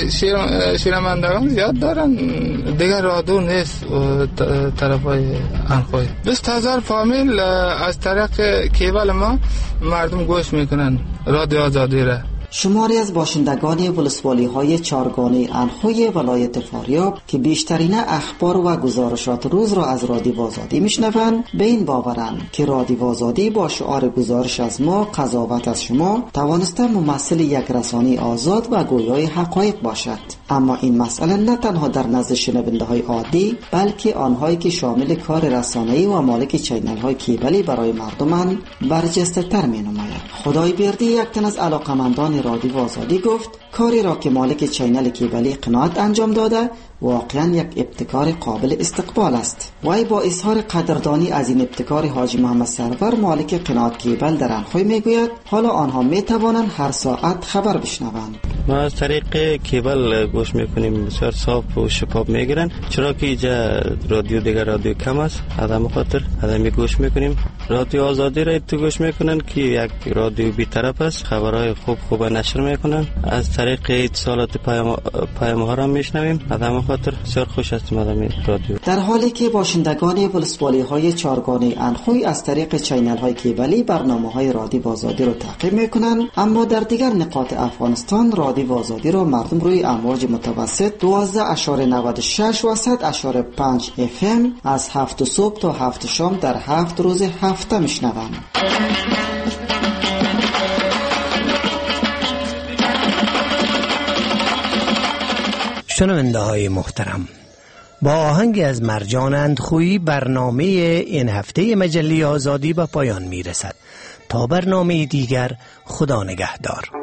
شنوندگان زیاد دارن، دیگر رادیو نیست طرفای انخوی. بیست هزار فامیل از طریق کیبل ما مردم گوش میکنن رادیو آزادی را. شماری از باشندگان ولسوالی های چهارگانه انخوی ولایت فاریاب که بیشترین اخبار و گزارشات روز را از رادیو آزادی میشنوند به این باورند که رادیو آزادی با شعار گزارش از ما قضاوت از شما توانسته ممثل یک رسانه آزاد و گویای حقایق باشد. اما این مسئله نه تنها در نزد شنونده های عادی بلکه آنهایی که شامل کار رسانه‌ای و مالک چینل های کیبلی برای مردمند برجسته تر می نماید. خدای بیردی یک تن از علاقمندان رادیو آزادی گفت کاری را که مالک چینل کیبلی قناعت انجام داده واقعا یک ابتکار قابل استقبال است. وی با اظهار قدردانی از این ابتکار حاجی محمد سرور مالک قناعت کیبل در انخوی میگوید حالا آنها می توانند هر ساعت خبر بشنوند. ما از طریق کیبل گوش میکنیم، بسیار صاف و شفاف میگیرن، چرا که اینجا رادیو دیگر رادیو کم است، آدم خاطر آدمی گوش میکنیم. رادیو آزادی را تو گوش میکنن که یک رادیو بی‌طرف است، خبرهای خوب خوب نشر میکنن. از طریق اتصالات پیام پیام ها را میشنویم، آدم خاطر بسیار خوش است آدمی رادیو. در حالی که باشندگان ولسوالی های چهارگانه انخوی از طریق چینل های کیبلی برنامه های رادیو آزادی را تعقیب میکنند، اما در دیگر نقاط افغانستان رادیو آزادی را مردم روی امواج متوسط دوازده اشاره نود و شش و صد اشاره پنج اف ام از هفت صبح تا هفت شام در هفت روز هفته میشنوند. شنونده های محترم، با آهنگ از مرجان اندخویی برنامه این هفته مجله آزادی به پایان می رسد. تا برنامه دیگر، خدا نگهدار.